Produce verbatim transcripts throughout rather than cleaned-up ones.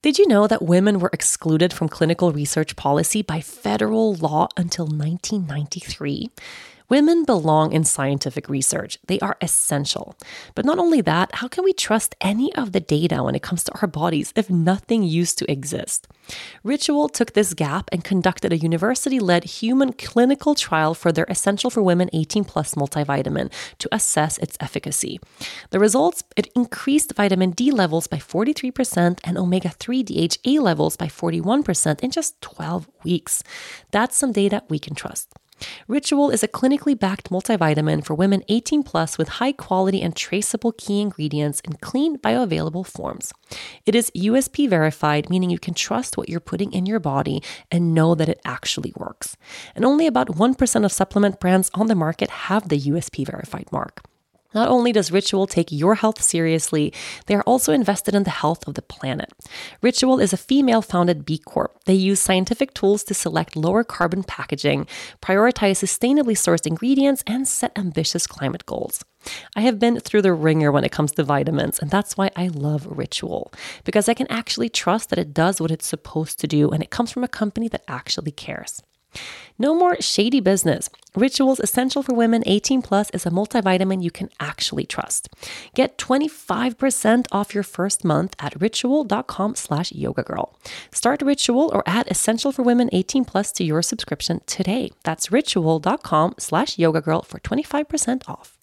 Did you know that women were excluded from clinical research policy by federal law until nineteen ninety-three? Women belong in scientific research. They are essential. But not only that, how can we trust any of the data when it comes to our bodies if nothing used to exist? Ritual took this gap and conducted a university-led human clinical trial for their Essential for Women eighteen plus multivitamin to assess its efficacy. The results, it increased vitamin D levels by forty-three percent and omega three D H A levels by forty-one percent in just twelve weeks. That's some data we can trust. Ritual is a clinically backed multivitamin for women eighteen plus with high quality and traceable key ingredients in clean bioavailable forms. It is U S P verified, meaning you can trust what you're putting in your body and know that it actually works. And only about one percent of supplement brands on the market have the U S P verified mark. Not only does Ritual take your health seriously, they are also invested in the health of the planet. Ritual is a female-founded B Corp. They use scientific tools to select lower carbon packaging, prioritize sustainably sourced ingredients, and set ambitious climate goals. I have been through the ringer when it comes to vitamins, and that's why I love Ritual, because I can actually trust that it does what it's supposed to do, and it comes from a company that actually cares. No more shady business. Ritual's Essential for Women eighteen plus is a multivitamin you can actually trust. Get twenty-five percent off your first month at ritual.com slash yoga girl. Start Ritual or add Essential for Women eighteen plus to your subscription today. That's ritual.com slash yoga girl for twenty-five percent off.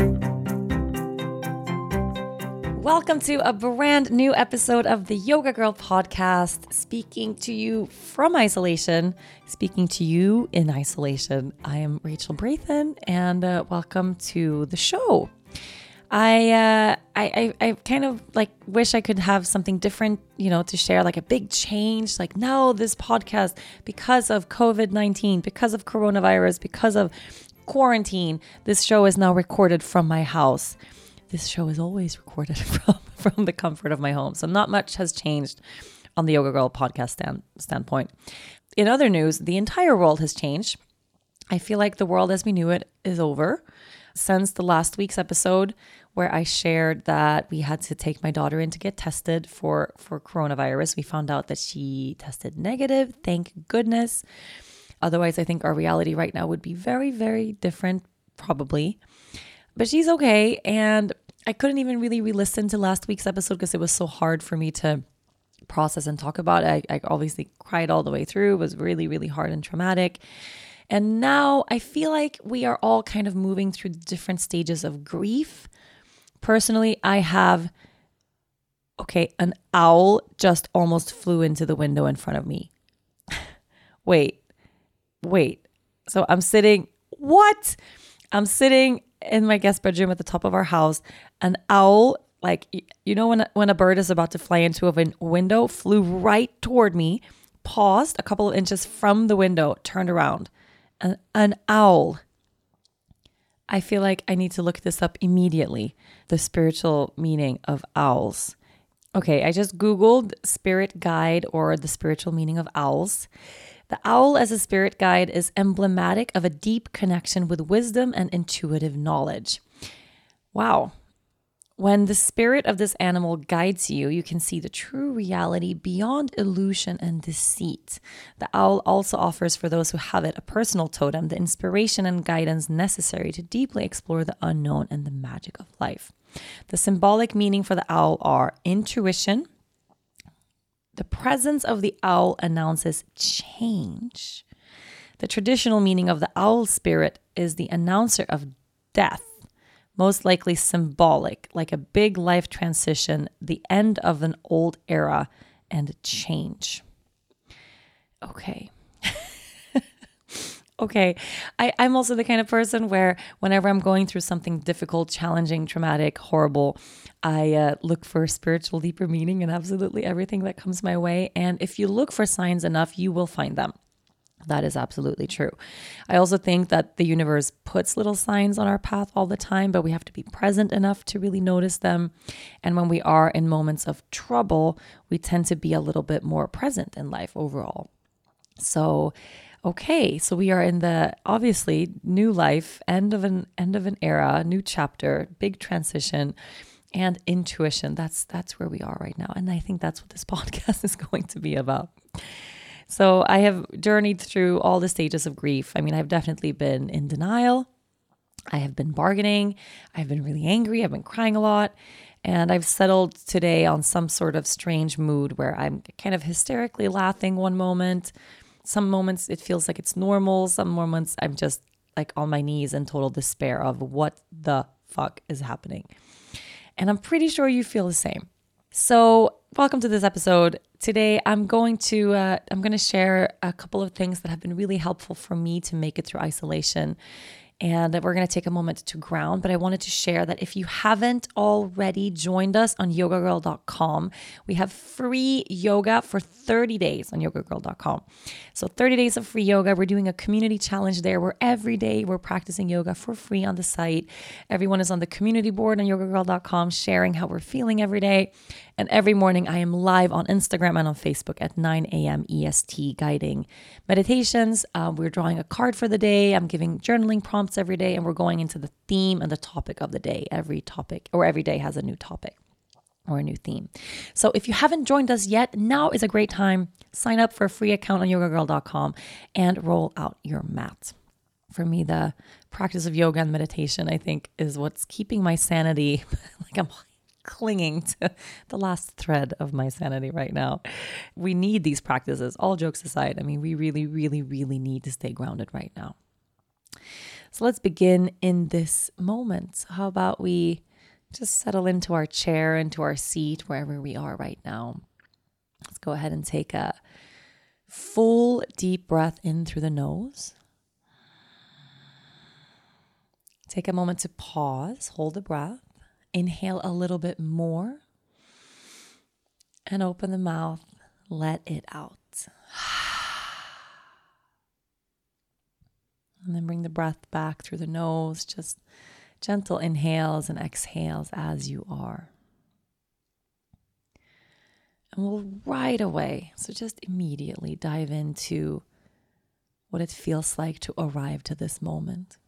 Welcome to a brand new episode of the Yoga Girl podcast, speaking to you from isolation, speaking to you in isolation. I am Rachel Brathen, and uh, welcome to the show. I, uh, I, I, I kind of like wish I could have something different, you know, to share, like a big change. Like, no, this podcast, because of covid nineteen, because of coronavirus, because of quarantine, this show is now recorded from my house. This show is always recorded from, from the comfort of my home. So not much has changed on the Yoga Girl podcast stand, standpoint. In other news, the entire world has changed. I feel like the world as we knew it is over. Since the last week's episode where I shared that we had to take my daughter in to get tested for, for coronavirus, we found out that she tested negative. Thank goodness. Otherwise, I think our reality right now would be very, very different, probably. But she's okay, and I couldn't even really re-listen to last week's episode because it was so hard for me to process and talk about it. I, I obviously cried all the way through. It was really, really hard and traumatic. And now I feel like we are all kind of moving through different stages of grief. Personally, I have, okay, an owl just almost flew into the window in front of me. wait, wait. So I'm sitting, what? I'm sitting in my guest bedroom at the top of our house. An owl, like, you know, when, when a bird is about to fly into a win- window, flew right toward me, paused a couple of inches from the window, turned around. An, an owl. I feel like I need to look this up immediately. The spiritual meaning of owls. Okay, I just Googled spirit guide or the spiritual meaning of owls. The owl as a spirit guide is emblematic of a deep connection with wisdom and intuitive knowledge. Wow. When the spirit of this animal guides you, you can see the true reality beyond illusion and deceit. The owl also offers for those who have it a personal totem, the inspiration and guidance necessary to deeply explore the unknown and the magic of life. The symbolic meaning for the owl are intuition. The presence of the owl announces change. The traditional meaning of the owl spirit is the announcer of death, most likely symbolic, like a big life transition, the end of an old era, and change. Okay. Okay. I, I'm also the kind of person where whenever I'm going through something difficult, challenging, traumatic, horrible, I uh, look for spiritual, deeper meaning in absolutely everything that comes my way. And if you look for signs enough, you will find them. That is absolutely true. I also think that the universe puts little signs on our path all the time, but we have to be present enough to really notice them. And when we are in moments of trouble, we tend to be a little bit more present in life overall. So, okay, so we are in the obviously new life, end of an end of an era, new chapter, big transition. and intuition. That's that's where we are right now. And I think that's what this podcast is going to be about. So I have journeyed through all the stages of grief. I mean, I've definitely been in denial. I have been bargaining. I've been really angry. I've been crying a lot. And I've settled today on some sort of strange mood where I'm kind of hysterically laughing one moment. Some moments it feels like it's normal. Some moments I'm just like on my knees in total despair of what the fuck is happening. And I'm pretty sure you feel the same. So welcome to this episode. Today I'm going to uh, I'm going to share a couple of things that have been really helpful for me to make it through isolation. And we're going to take a moment to ground, but I wanted to share that if you haven't already joined us on yoga girl dot com, we have free yoga for thirty days on yoga girl dot com. So thirty days of free yoga. We're doing a community challenge there where every day we're practicing yoga for free on the site. Everyone is on the community board on yoga girl dot com sharing how we're feeling every day. And every morning I am live on Instagram and on Facebook at nine a.m. E S T guiding meditations. Uh, we're drawing a card for the day. I'm giving journaling prompts every day, and we're going into the theme and the topic of the day. Every topic or every day has a new topic or a new theme. So if you haven't joined us yet, now is a great time. Sign up for a free account on yoga girl dot com and roll out your mat. For me, the practice of yoga and meditation, I think, is what's keeping my sanity. Like I'm clinging to the last thread of my sanity right now. We need these practices, all jokes aside. I mean, we really, really, really need to stay grounded right now. So let's begin in this moment. How about we just settle into our chair, into our seat, wherever we are right now. Let's go ahead and take a full deep breath in through the nose. Take a moment to pause, hold the breath. Inhale a little bit more and open the mouth. Let it out. And then bring the breath back through the nose. Just gentle inhales and exhales as you are. And we'll right away, so just immediately dive into what it feels like to arrive to this moment.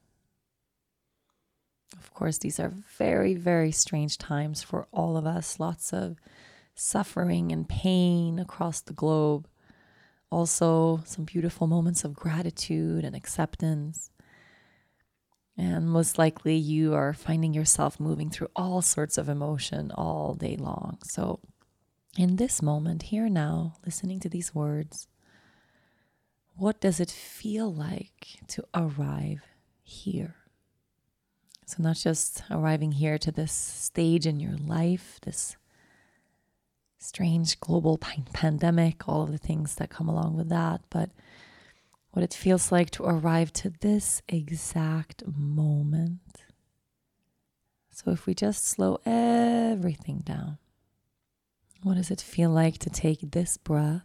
Of course, these are very, very strange times for all of us. Lots of suffering and pain across the globe. Also, some beautiful moments of gratitude and acceptance. And most likely you are finding yourself moving through all sorts of emotion all day long. So in this moment, here now, listening to these words, what does it feel like to arrive here? So not just arriving here to this stage in your life, this strange global pandemic, all of the things that come along with that, but what it feels like to arrive to this exact moment. So if we just slow everything down, what does it feel like to take this breath,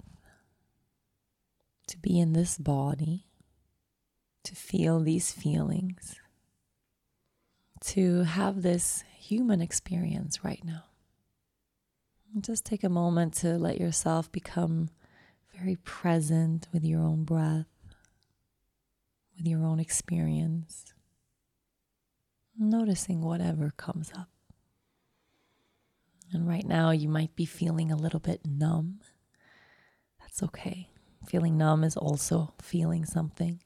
to be in this body, to feel these feelings, to have this human experience right now? And just take a moment to let yourself become very present with your own breath, with your own experience, noticing whatever comes up. And right now you might be feeling a little bit numb. That's okay. Feeling numb is also feeling something.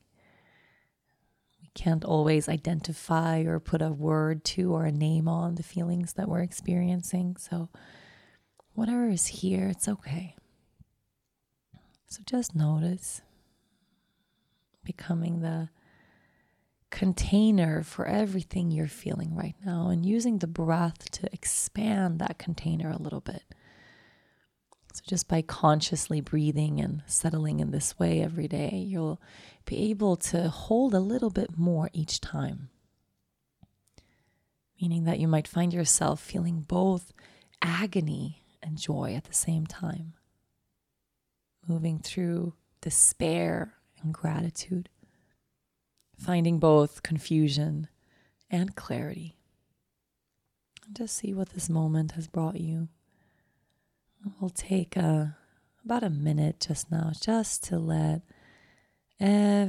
Can't always identify or put a word to or a name on the feelings that we're experiencing. So whatever is here, it's okay. So just notice becoming the container for everything you're feeling right now and using the breath to expand that container a little bit. So just by consciously breathing and settling in this way every day, you'll be able to hold a little bit more each time. Meaning that you might find yourself feeling both agony and joy at the same time. Moving through despair and gratitude. Finding both confusion and clarity. And just see what this moment has brought you. We'll take a, about a minute just now, just to let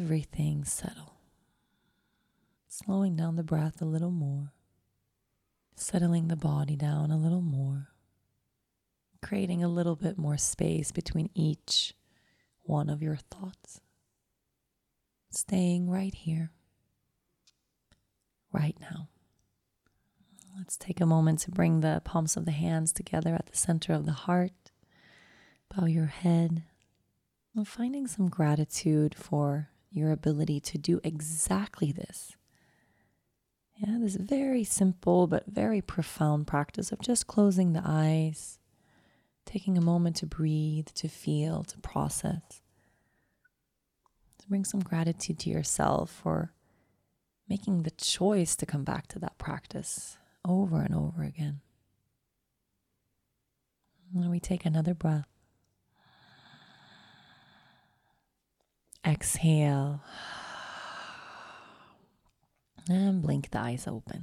everything settle. Slowing down the breath a little more. settling the body down a little more, creating a little bit more space between each one of your thoughts. Staying right here, right now. Let's take a moment to bring the palms of the hands together at the center of the heart. Bow your head. And finding some gratitude for your ability to do exactly this. Yeah, this very simple but very profound practice of just closing the eyes, taking a moment to breathe, to feel, to process. To bring some gratitude to yourself for making the choice to come back to that practice over and over again. And we take another breath. Exhale. And blink the eyes open.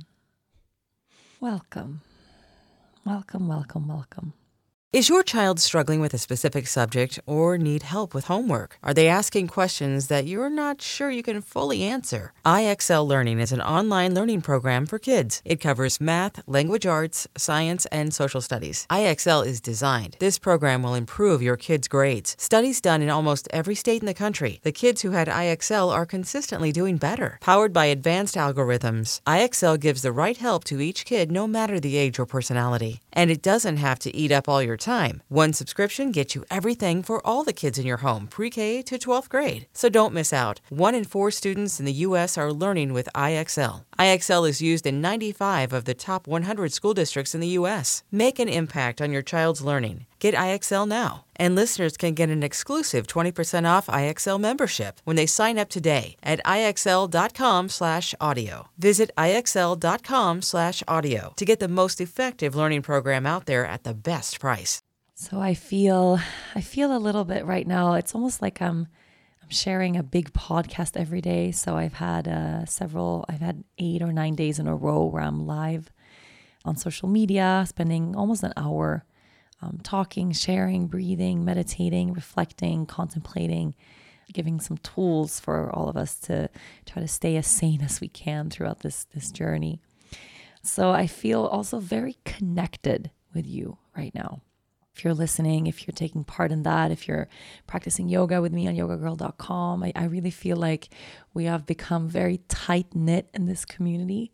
Welcome. Welcome, welcome, welcome. Is your child struggling with a specific subject or need help with homework? Are they asking questions that you're not sure you can fully answer? I X L Learning is an online learning program for kids. It covers math, language arts, science, and social studies. I X L is designed. This program will improve your kids' grades. Studies done in almost every state in the country. The kids who had I X L are consistently doing better. Powered by advanced algorithms, I X L gives the right help to each kid no matter the age or personality. And it doesn't have to eat up all your time. One subscription gets you everything for all the kids in your home, pre-K to twelfth grade. So don't miss out. One in four students in the U S are learning with I X L. I X L is used in ninety-five of the top one hundred school districts in the U S. Make an impact on your child's learning. Get I X L now. And listeners can get an exclusive twenty percent off I X L membership when they sign up today at IXL.com slash audio. Visit IXL.com slash audio to get the most effective learning program out there at the best price. So I feel, I feel a little bit right now. It's almost like I'm, I'm sharing a big podcast every day. So I've had uh, several, I've had eight or nine days in a row where I'm live on social media, spending almost an hour Um, talking, sharing, breathing, meditating, reflecting, contemplating, giving some tools for all of us to try to stay as sane as we can throughout this, this journey. So I feel also very connected with you right now. If you're listening, if you're taking part in that, if you're practicing yoga with me on yoga girl dot com, I, I really feel like we have become very tight-knit in this community.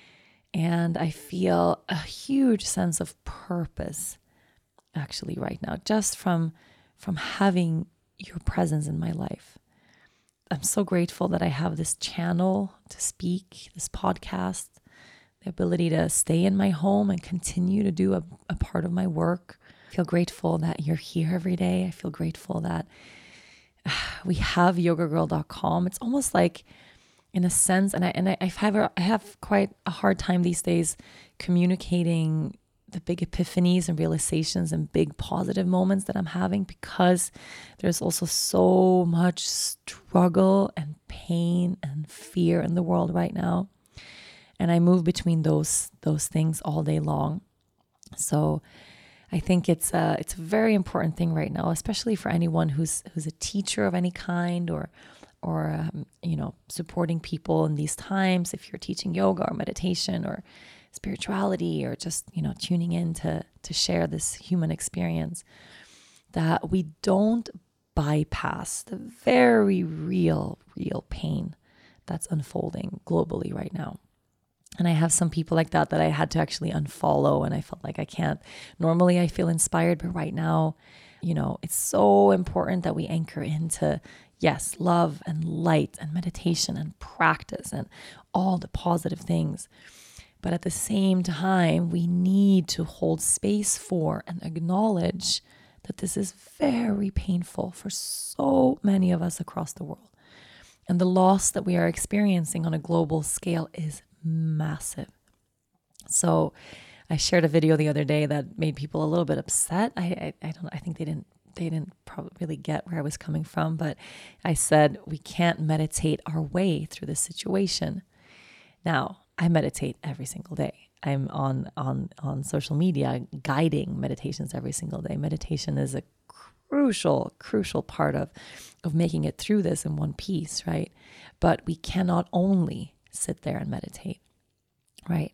And I feel a huge sense of purpose actually right now, just from from having your presence in my life. I'm so grateful that I have this channel to speak, this podcast, the ability to stay in my home and continue to do a, a part of my work. I feel grateful that you're here every day. I feel grateful that we have yoga girl dot com. It's almost like, in a sense, and I and I, I have a, I have quite a hard time these days communicating the big epiphanies and realizations and big positive moments that I'm having, because there's also so much struggle and pain and fear in the world right now. And I move between those those things all day long. So I think it's a, it's a very important thing right now, especially for anyone who's who's a teacher of any kind, or or um, you know, supporting people in these times. If you're teaching yoga or meditation or spirituality, or just, you know, tuning in to to share this human experience, that we don't bypass the very real, real pain that's unfolding globally right now. And I have some people like that that I had to actually unfollow, and I felt like I can't. Normally I feel inspired, but right now, you know, it's so important that we anchor into, yes, love and light and meditation and practice and all the positive things. But at the same time, we need to hold space for and acknowledge that this is very painful for so many of us across the world. And the loss that we are experiencing on a global scale is massive. So I shared a video the other day that made people a little bit upset. I I, I don't I think they didn't they didn't probably really get where I was coming from, but I said we can't meditate our way through this situation. Now, I meditate every single day. I'm on on on social media guiding meditations every single day. Meditation is a crucial, crucial part of, of making it through this in one piece, right? But we cannot only sit there and meditate, right?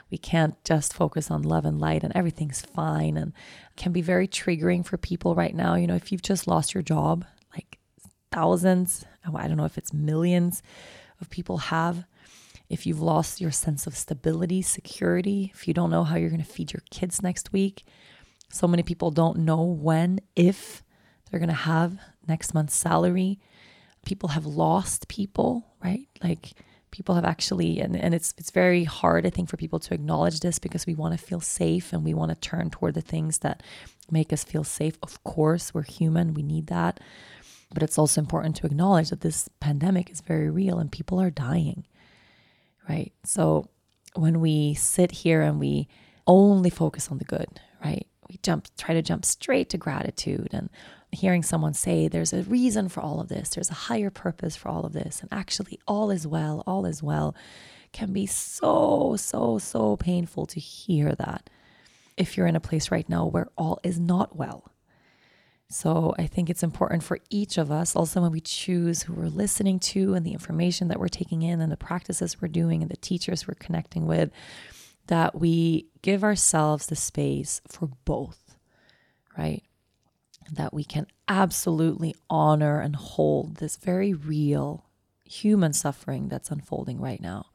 We can't just focus on love and light and everything's fine, and can be very triggering for people right now. You know, if you've just lost your job, like thousands, I don't know if it's millions of people have. If you've lost your sense of stability, security, if you don't know how you're going to feed your kids next week, so many people don't know when, if they're going to have next month's salary. People have lost people, right? Like people have actually, and, and it's it's very hard, I think, for people to acknowledge this because we want to feel safe and we want to turn toward the things that make us feel safe. Of course, we're human, we need that. But it's also important to acknowledge that this pandemic is very real and people are dying, right? So when we sit here and we only focus on the good, right? We jump, try to jump straight to gratitude and hearing someone say there's a reason for all of this, there's a higher purpose for all of this, and actually all is well, all is well, can be so, so, so painful to hear that if you're in a place right now where all is not well. So I think it's important for each of us, also when we choose who we're listening to and the information that we're taking in and the practices we're doing and the teachers we're connecting with, that we give ourselves the space for both, right? That we can absolutely honor and hold this very real human suffering that's unfolding right now.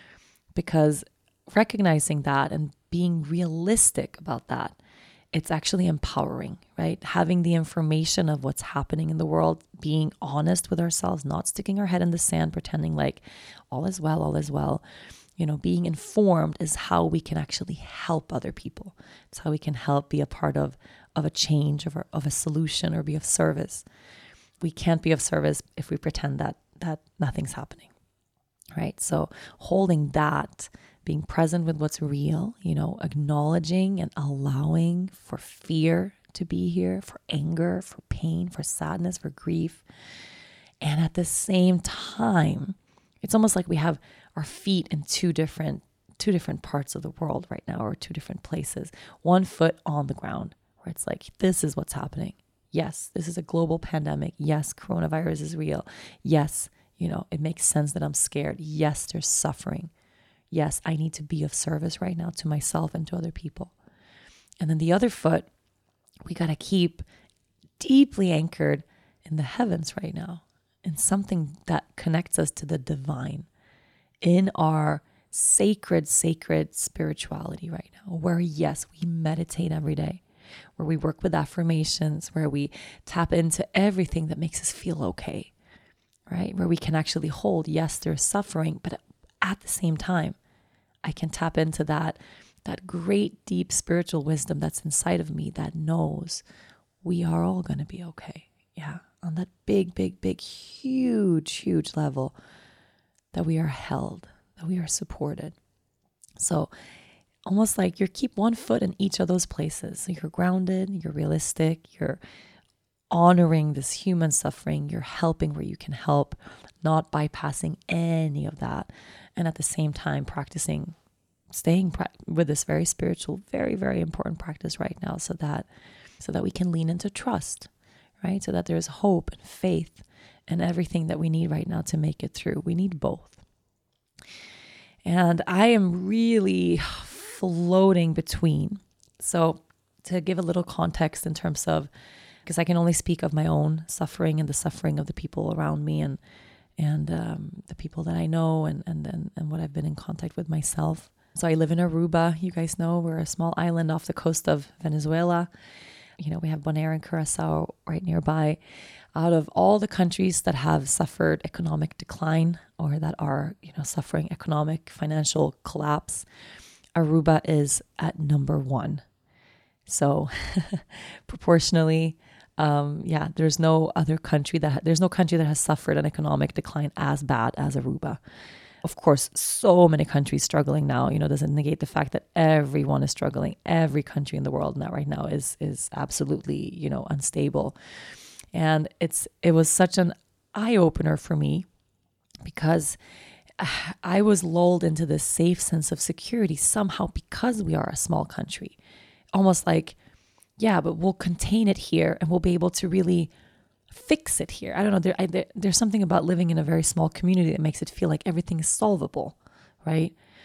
Because recognizing that and being realistic about that, it's actually empowering, right? Having the information of what's happening in the world, being honest with ourselves, not sticking our head in the sand, pretending like all is well, all is well. You know, being informed is how we can actually help other people. It's how we can help be a part of, of a change, of a, of a solution, or be of service. We can't be of service if we pretend that that nothing's happening, right? So holding that, being present with what's real, you know, acknowledging and allowing for fear to be here, for anger, for pain, for sadness, for grief. And at the same time, it's almost like we have our feet in two different two different parts of the world right now, or two different places. One foot on the ground, where it's like, this is what's happening. Yes, this is a global pandemic. Yes, coronavirus is real. Yes, you know, it makes sense that I'm scared. Yes, there's suffering. Yes, I need to be of service right now to myself and to other people. And then the other foot, we got to keep deeply anchored in the heavens right now, in something that connects us to the divine, in our sacred, sacred spirituality right now, where yes, we meditate every day, where we work with affirmations, where we tap into everything that makes us feel okay, right? Where we can actually hold, yes, there's suffering, but at the same time, I can tap into that, that great, deep spiritual wisdom that's inside of me that knows we are all going to be okay. Yeah, on that big, big, big, huge, huge level, that we are held, that we are supported. So almost like you keep one foot in each of those places. So you're grounded, you're realistic, you're honoring this human suffering, you're helping where you can help, not bypassing any of that. And at the same time, practicing, staying pra- with this very spiritual, very, very important practice right now, so that, so that we can lean into trust, right? So that there's hope and faith and everything that we need right now to make it through. We need both. And I am really floating between. So to give a little context in terms of, because I can only speak of my own suffering and the suffering of the people around me and and um, the people that I know and, and, and, and what I've been in contact with myself. So I live in Aruba. You guys know we're a small island off the coast of Venezuela. You know, we have Bonaire and Curacao right nearby. Out of all the countries that have suffered economic decline or that are, you know, suffering economic, financial collapse, Aruba is at number one. So proportionally, um, yeah, there's no other country that, there's no country that has suffered an economic decline as bad as Aruba. Of course, so many countries struggling now, you know, doesn't negate the fact that everyone is struggling. Every country in the world now right now is, is absolutely, you know, unstable. And it's, it was such an eye opener for me because I was lulled into this safe sense of security somehow because we are a small country. Almost like, yeah, but we'll contain it here and we'll be able to really fix it here. I don't know. There, I, there, there's something about living in a very small community that makes it feel like everything is solvable, right?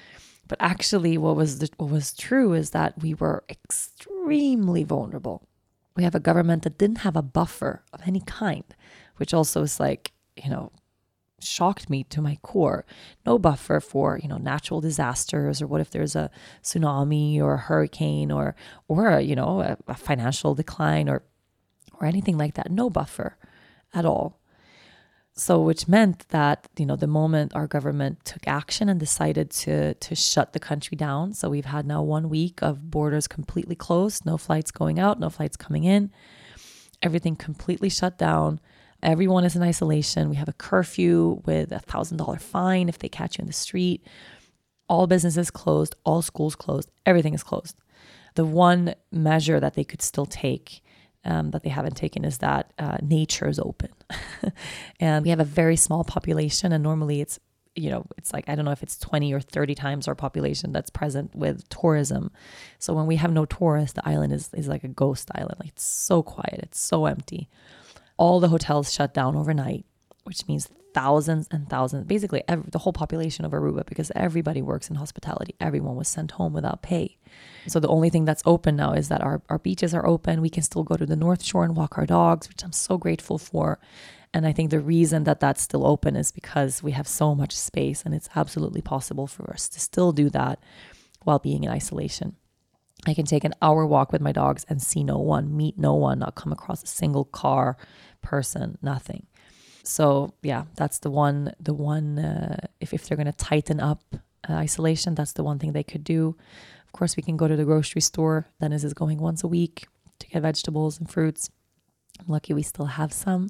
But actually what was the, what was true is that we were extremely vulnerable. We have a government that didn't have a buffer of any kind, which also is like, you know, shocked me to my core. No buffer for, you know, natural disasters, or what if there's a tsunami or a hurricane or, or a, you know, a, a financial decline or, or anything like that. No buffer at all. So which meant that, you know, the moment our government took action and decided to to shut the country down. So we've had now one week of borders completely closed, no flights going out, no flights coming in, everything completely shut down. Everyone is in isolation. We have a curfew with a thousand dollar fine if they catch you in the street. All businesses closed, all schools closed, everything is closed. The one measure that they could still take Um, that they haven't taken is that uh, nature is open. And we have a very small population, and normally it's, you know, it's like, I don't know if it's twenty or thirty times our population that's present with tourism. So when we have no tourists, the island is, is like a ghost island. Like, it's so quiet, it's so empty. All the hotels shut down overnight, which means thousands and thousands, basically every, the whole population of Aruba, because everybody works in hospitality. Everyone was sent home without pay. So the only thing that's open now is that our, our beaches are open. We can still go to the North Shore and walk our dogs, which I'm so grateful for. And I think the reason that that's still open is because we have so much space, and it's absolutely possible for us to still do that while being in isolation. I can take an hour walk with my dogs and see no one, meet no one, not come across a single car, person, nothing. So yeah, that's the one, the one, uh, if, if they're going to tighten up uh, isolation, that's the one thing they could do. Of course, we can go to the grocery store. Dennis is going once a week to get vegetables and fruits. I'm lucky we still have some.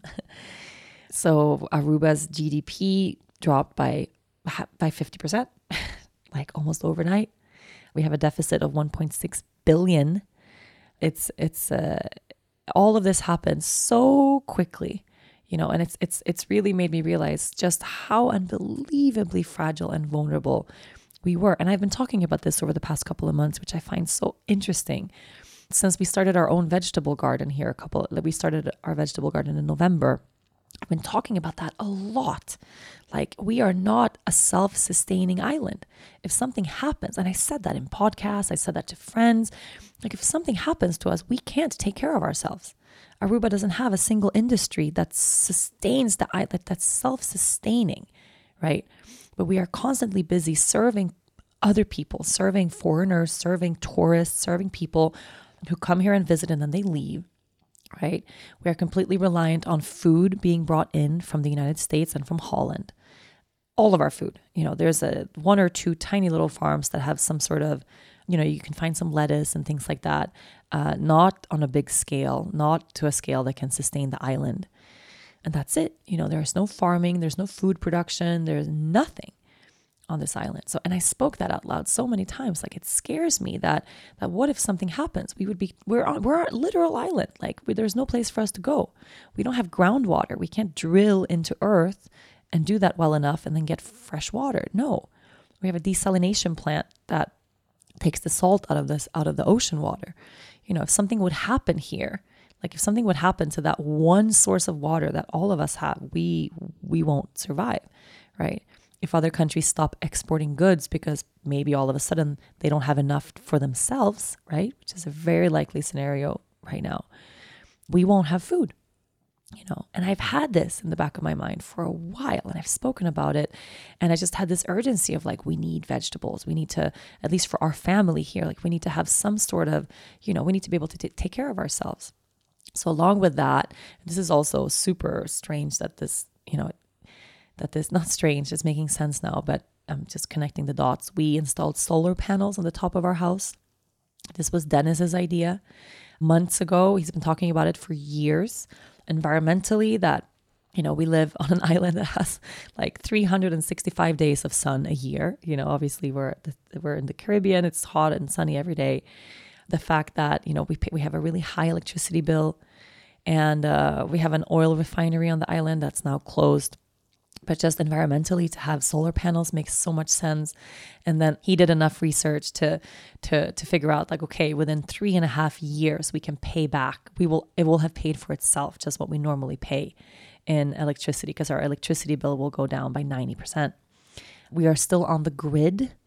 So Aruba's G D P dropped by, by fifty percent, like almost overnight. We have a deficit of one point six billion. It's, it's, uh, all of this happened so quickly. You know, and it's it's it's really made me realize just how unbelievably fragile and vulnerable we were. And I've been talking about this over the past couple of months, which I find so interesting. Since we started our own vegetable garden here, a couple, we started our vegetable garden in November. I've been talking about that a lot. Like, we are not a self-sustaining island. If something happens, and I said that in podcasts, I said that to friends, like, if something happens to us, we can't take care of ourselves. Aruba doesn't have a single industry that sustains the island, that's self-sustaining, right? But we are constantly busy serving other people, serving foreigners, serving tourists, serving people who come here and visit and then they leave, right? We are completely reliant on food being brought in from the United States and from Holland. All of our food, you know, there's a one or two tiny little farms that have some sort of, you know, you can find some lettuce and things like that, uh, not on a big scale, not to a scale that can sustain the island. And that's it. You know, there's no farming, there's no food production, there's nothing on this island. So, and I spoke that out loud so many times. Like, it scares me that, that what if something happens? We would be, we're on, we're a literal island. Like, we, there's no place for us to go. We don't have groundwater. We can't drill into earth and do that well enough and then get fresh water. No, we have a desalination plant that takes the salt out of this, out of the ocean water. You know, if something would happen here, like if something would happen to that one source of water that all of us have, we, we won't survive, right? If other countries stop exporting goods because maybe all of a sudden they don't have enough for themselves, right? Which is a very likely scenario right now. We won't have food, you know, and I've had this in the back of my mind for a while, and I've spoken about it. And I just had this urgency of like, we need vegetables. We need to, at least for our family here, like we need to have some sort of, you know, we need to be able to t- take care of ourselves. So along with that, this is also super strange that this, you know, that this, not strange, it's making sense now, but I'm just connecting the dots. We installed solar panels on the top of our house. This was Dennis's idea months ago. He's been talking about it for years. Environmentally, that, you know, we live on an island that has like three hundred sixty-five days of sun a year. You know, obviously we're we're in the Caribbean. It's hot and sunny every day. The fact that, you know, we pay, we have a really high electricity bill, and uh, we have an oil refinery on the island that's now closed. But just environmentally, to have solar panels makes so much sense. And then he did enough research to to to figure out like, okay, within three and a half years, we can pay back. We will it will have paid for itself, just what we normally pay in electricity, because our electricity bill will go down by ninety percent. We are still on the grid.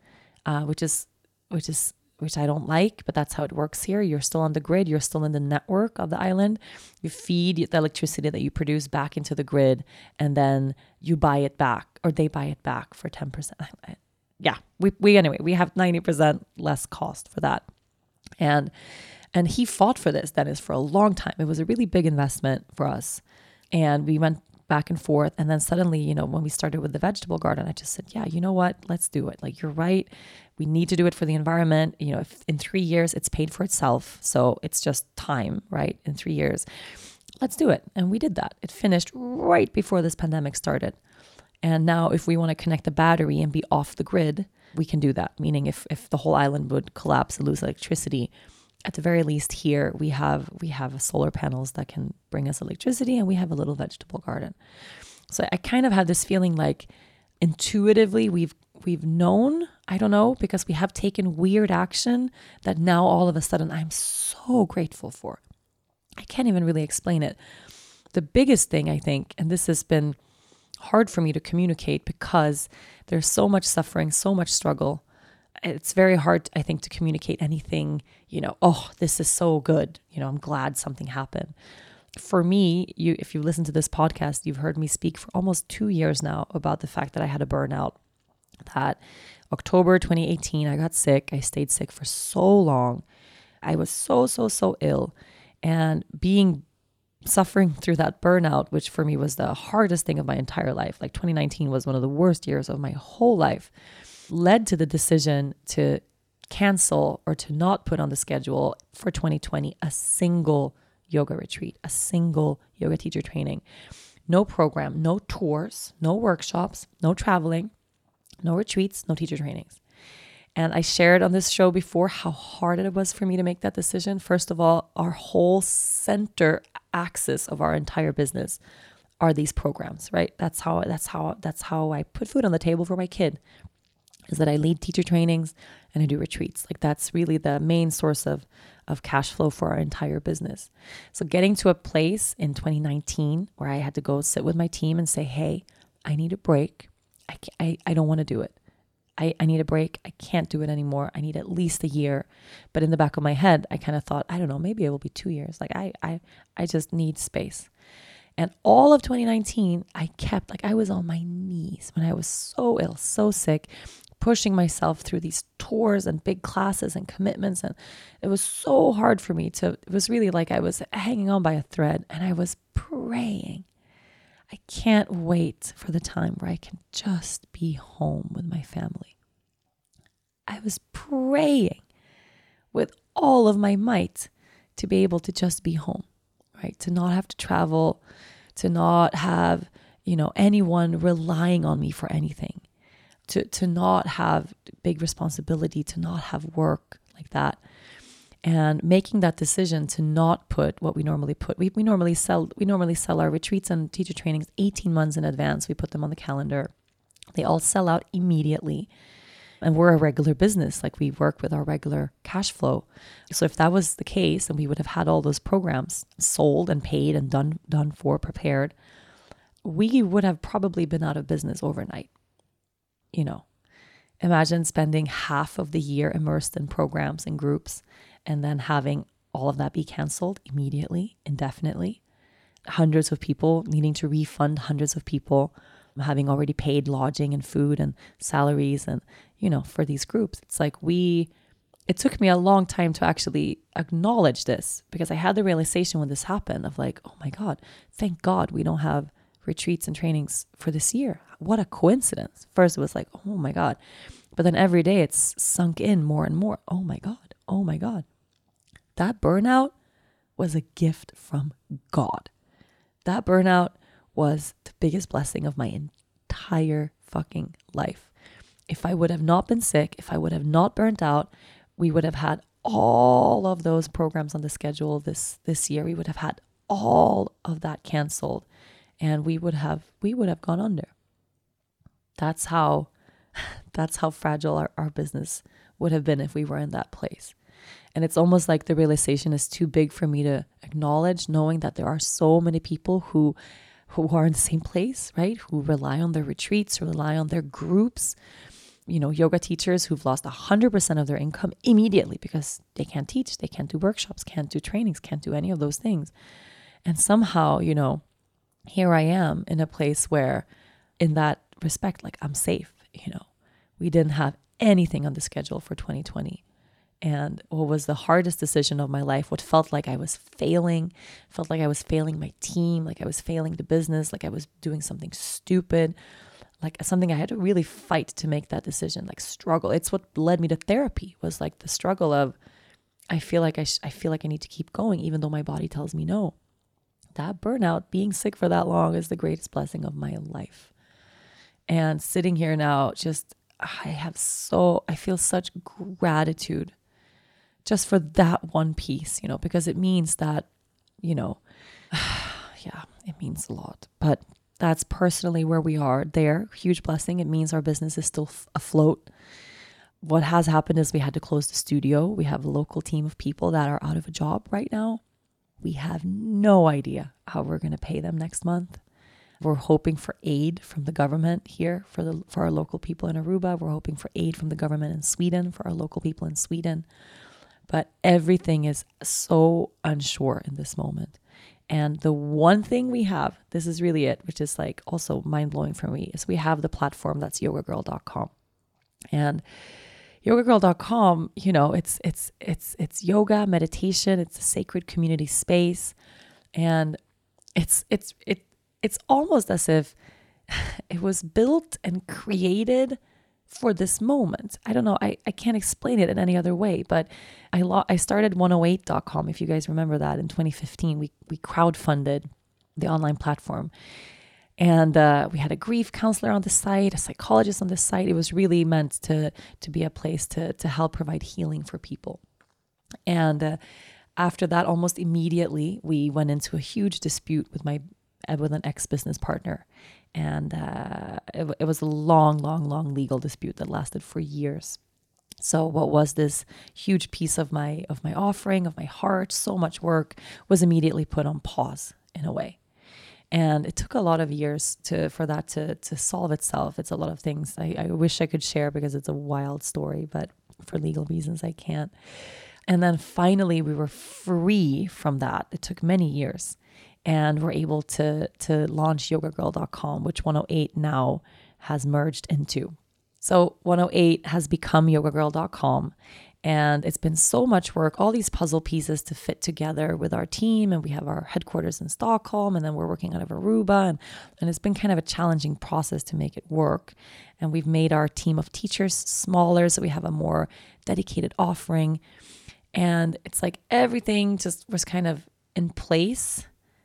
uh, which is, which is, which I don't like, but that's how it works here. You're still on the grid. You're still in the network of the island. You feed the electricity that you produce back into the grid, and then you buy it back, or they buy it back for ten percent. Yeah, we, we anyway, we have ninety percent less cost for that. And and he fought for this, Dennis, for a long time. It was a really big investment for us. And we went back and forth. And then suddenly, you know, when we started with the vegetable garden, I just said, yeah, you know what? Let's do it. Like, you're right. We need to do it for the environment. You know, if in three years it's paid for itself. So it's just time, right? In three years, let's do it. And we did that. It finished right before this pandemic started. And now if we want to connect the battery and be off the grid, we can do that. Meaning if, if the whole island would collapse and lose electricity, at the very least here we have we have solar panels that can bring us electricity, and we have a little vegetable garden. So I kind of have this feeling like intuitively we've we've known, I don't know, because we have taken weird action that now all of a sudden I'm so grateful for. I can't even really explain it. The biggest thing, I think, and this has been hard for me to communicate because there's so much suffering, so much struggle. It's very hard, I think, to communicate anything, you know, oh, this is so good. You know, I'm glad something happened. For me, you, if you listen to this podcast, you've heard me speak for almost two years now about the fact that I had a burnout. That October twenty eighteen, I got sick. I stayed sick for so long. I was so, so, so ill. And being suffering through that burnout, which for me was the hardest thing of my entire life, like twenty nineteen was one of the worst years of my whole life, led to the decision to cancel or to not put on the schedule for twenty twenty a single yoga retreat, a single yoga teacher training. No program, no tours, no workshops, no traveling, no retreats, no teacher trainings. And I shared on this show before how hard it was for me to make that decision. First of all, our whole center axis of our entire business are these programs, right? That's how that's how that's how I put food on the table for my kid, is that I lead teacher trainings and I do retreats. Like, that's really the main source of, of cash flow for our entire business. So getting to a place in twenty nineteen where I had to go sit with my team and say, hey, I need a break. I, I, I don't want to do it. I, I need a break. I can't do it anymore. I need at least a year. But in the back of my head, I kind of thought, I don't know, maybe it will be two years. Like I, I, I just need space. And all of twenty nineteen, I kept, like, I was on my knees when I was so ill, so sick, pushing myself through these tours and big classes and commitments. And it was so hard for me to, it was really like I was hanging on by a thread, and I was praying. I can't wait for the time where I can just be home with my family. I was praying with all of my might to be able to just be home, right? To not have to travel, to not have, you know, anyone relying on me for anything, to, to not have big responsibility, to not have work like that. And making that decision to not put what we normally put. We we normally sell we normally sell our retreats and teacher trainings eighteen months in advance. We put them on the calendar. They all sell out immediately. And we're a regular business. Like, we work with our regular cash flow. So if that was the case, and we would have had all those programs sold and paid and done done for, prepared, we would have probably been out of business overnight. You know, imagine spending half of the year immersed in programs and groups, and then having all of that be canceled immediately, indefinitely. Hundreds of people needing to refund hundreds of people, having already paid lodging and food and salaries and, you know, for these groups. It's like we, it took me a long time to actually acknowledge this, because I had the realization when this happened of like, oh my God, thank God we don't have retreats and trainings for this year. What a coincidence. First it was like, oh my God. But then every day it's sunk in more and more. Oh my God. Oh my God. That burnout was a gift from God. That burnout was the biggest blessing of my entire fucking life. If I would have not been sick, if I would have not burnt out, we would have had all of those programs on the schedule this, this year. We would have had all of that canceled, and we would have, we would have gone under. That's how, that's how fragile our, our business would have been if we were in that place. And it's almost like the realization is too big for me to acknowledge, knowing that there are so many people who who are in the same place, right? Who rely on their retreats, who rely on their groups, you know, yoga teachers who've lost one hundred percent of their income immediately because they can't teach, they can't do workshops, can't do trainings, can't do any of those things. And somehow, you know, here I am in a place where in that respect, like I'm safe, you know. We didn't have anything on the schedule for twenty twenty. And what was the hardest decision of my life, what felt like I was failing, felt like I was failing my team, like I was failing the business, like I was doing something stupid, like something I had to really fight to make that decision, like struggle. It's what led me to therapy, was like the struggle of, I feel like I, sh- I feel like I need to keep going, even though my body tells me no. That burnout, being sick for that long, is the greatest blessing of my life. And sitting here now, just, I have so, I feel such gratitude just for that one piece, you know, because it means that, you know, yeah, it means a lot. But that's personally where we are there. Huge blessing. It means our business is still f- afloat. What has happened is we had to close the studio. We have a local team of people that are out of a job right now. We have no idea how we're going to pay them next month. We're hoping for aid from the government here for the for our local people in Aruba. We're hoping for aid from the government in Sweden for our local people in Sweden. But everything is so unsure in this moment. And the one thing we have, this is really it, which is like also mind-blowing for me, is we have the platform that's yoga girl dot com. And yoga girl dot com, you know, it's it's it's it's yoga, meditation, it's a sacred community space. And it's it's it it's almost as if it was built and created for this moment. I don't know. I, I can't explain it in any other way, but I lo- I started one oh eight dot com. If you guys remember that, in twenty fifteen, we, we crowdfunded the online platform, and uh, we had a grief counselor on the site, a psychologist on the site. It was really meant to, to be a place to, to help provide healing for people. And uh, after that, almost immediately, we went into a huge dispute with my with an ex-business partner. And uh, it, it was a long, long, long legal dispute that lasted for years. So what was this huge piece of my of my offering, of my heart, so much work, was immediately put on pause in a way. And it took a lot of years to for that to to solve itself. It's a lot of things I, I wish I could share because it's a wild story, but for legal reasons I can't. And then finally we were free from that. It took many years. And we're able to to launch yoga girl dot com, which one oh eight now has merged into. So one oh eight has become yoga girl dot com. And it's been so much work, all these puzzle pieces to fit together with our team. And we have our headquarters in Stockholm, and then we're working out of Aruba. And, and it's been kind of a challenging process to make it work. And we've made our team of teachers smaller, so we have a more dedicated offering. And it's like everything just was kind of in place,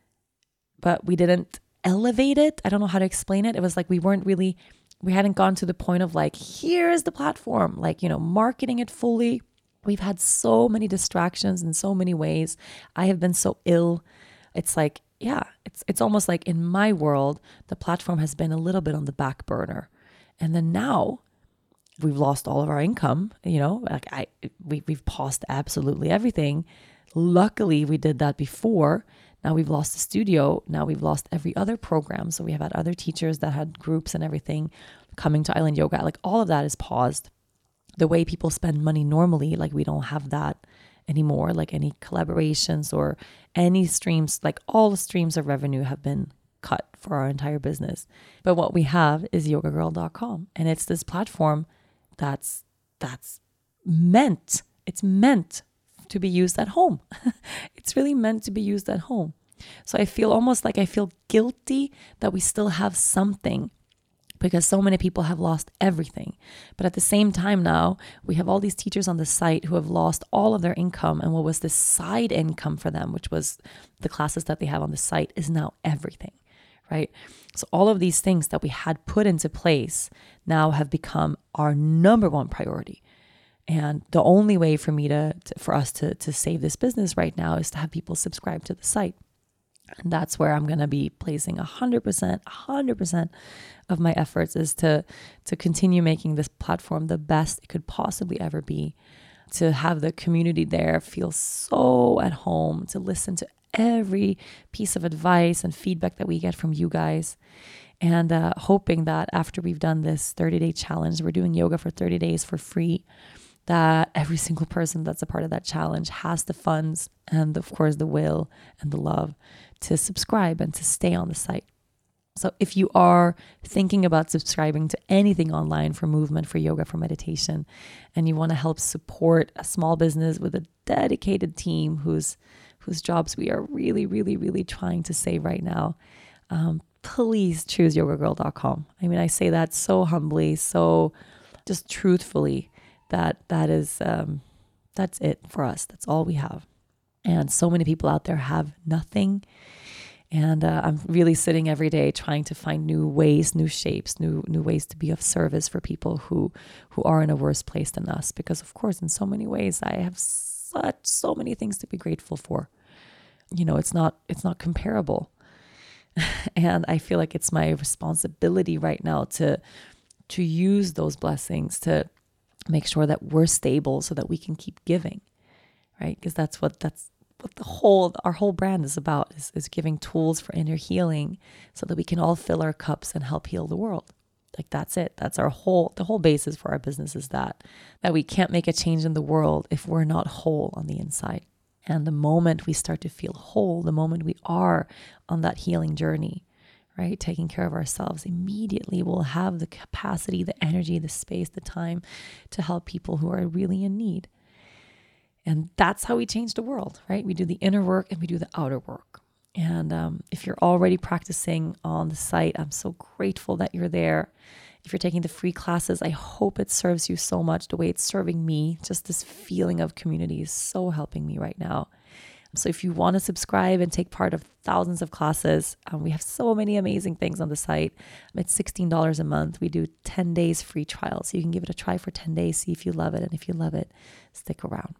but we didn't elevate it. I don't know how to explain it. It was like we weren't really, we hadn't gone to the point of like, here's the platform, like, you know, marketing it fully. We've had so many distractions in so many ways. I have been so ill. It's like, yeah, it's it's almost like in my world, the platform has been a little bit on the back burner. And then now we've lost all of our income, you know, like I, we, we've paused absolutely everything. Luckily, we did that before. Now we've lost the studio. Now we've lost every other program. So we have had other teachers that had groups and everything coming to Island Yoga. Like all of that is paused. The way people spend money normally, like we don't have that anymore. Like any collaborations or any streams, like all the streams of revenue have been cut for our entire business. But what we have is yoga girl dot com. And it's this platform that's that's meant, it's meant to be used at home. It's really meant to be used at home. So I feel almost like I feel guilty that we still have something because so many people have lost everything. But at the same time now, we have all these teachers on the site who have lost all of their income, and what was the side income for them, which was the classes that they have on the site, is now everything, right? So all of these things that we had put into place now have become our number one priority. And the only way for me to, to for us to, to save this business right now is to have people subscribe to the site. And that's where I'm going to be placing one hundred percent, one hundred percent of my efforts is to, to continue making this platform the best it could possibly ever be, to have the community there feel so at home, to listen to every piece of advice and feedback that we get from you guys. And uh, hoping that after we've done this thirty-day challenge, we're doing yoga for thirty days for free, that every single person that's a part of that challenge has the funds and, of course, the will and the love to subscribe and to stay on the site. So if you are thinking about subscribing to anything online for movement, for yoga, for meditation, and you want to help support a small business with a dedicated team whose whose jobs we are really, really, really trying to save right now, um, please choose yoga girl dot com. I mean, I say that so humbly, so just truthfully, that that is, um, that's it for us. That's all we have. And so many people out there have nothing. And uh, I'm really sitting every day trying to find new ways, new shapes, new new ways to be of service for people who who are in a worse place than us. Because, of course, in so many ways, I have such so many things to be grateful for. You know, it's not it's not comparable. And I feel like it's my responsibility right now to to use those blessings to make sure that we're stable so that we can keep giving, right? Because that's what that's what the whole our whole brand is about, is, is giving tools for inner healing so that we can all fill our cups and help heal the world. Like that's it. That's our whole the whole basis for our business, is that that we can't make a change in the world if we're not whole on the inside. And the moment we start to feel whole, the moment we are on that healing journey, right, taking care of ourselves, immediately we'll have the capacity, the energy, the space, the time to help people who are really in need. And that's how we change the world, right? We do the inner work and we do the outer work. And um, if you're already practicing on the site, I'm so grateful that you're there. If you're taking the free classes, I hope it serves you so much the way it's serving me. Just this feeling of community is so helping me right now. So if you want to subscribe and take part of thousands of classes, um, we have so many amazing things on the site. It's sixteen dollars a month. We do ten days free trial. So you can give it a try for ten days, see if you love it. And if you love it, stick around.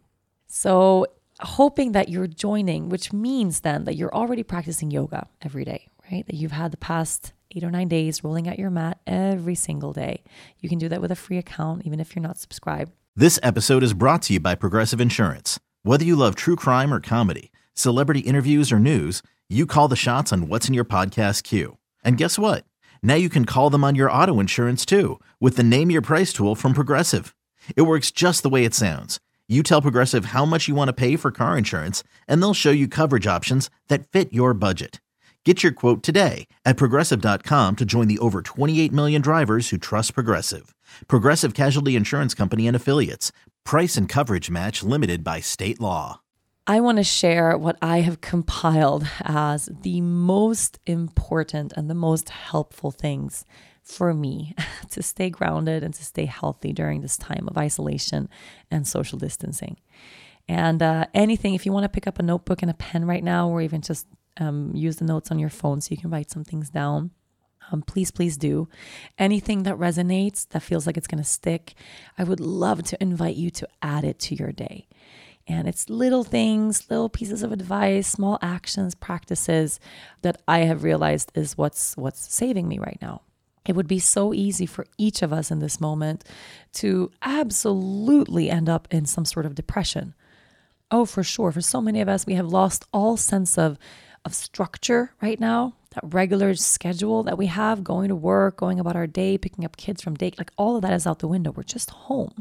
So hoping that you're joining, which means then that you're already practicing yoga every day, right? That you've had the past eight or nine days rolling out your mat every single day. You can do that with a free account, even if you're not subscribed. This episode is brought to you by Progressive Insurance. Whether you love true crime or comedy, celebrity interviews or news, you call the shots on what's in your podcast queue. And guess what? Now you can call them on your auto insurance too, with the Name Your Price tool from Progressive. It works just the way it sounds. You tell Progressive how much you want to pay for car insurance, and they'll show you coverage options that fit your budget. Get your quote today at progressive dot com to join the over twenty-eight million drivers who trust Progressive. Progressive Casualty Insurance Company and Affiliates. Price and coverage match limited by state law. I want to share what I have compiled as the most important and the most helpful things for me to stay grounded and to stay healthy during this time of isolation and social distancing. And uh, anything, if you want to pick up a notebook and a pen right now, or even just um, use the notes on your phone so you can write some things down, um, please, please do. Anything that resonates, that feels like it's going to stick, I would love to invite you to add it to your day. And it's little things, little pieces of advice, small actions, practices that I have realized is what's what's saving me right now. It would be so easy for each of us in this moment to absolutely end up in some sort of depression. Oh, for sure. For so many of us, we have lost all sense of, of structure right now, that regular schedule that we have, going to work, going about our day, picking up kids from daycare, like all of that is out the window. We're just home.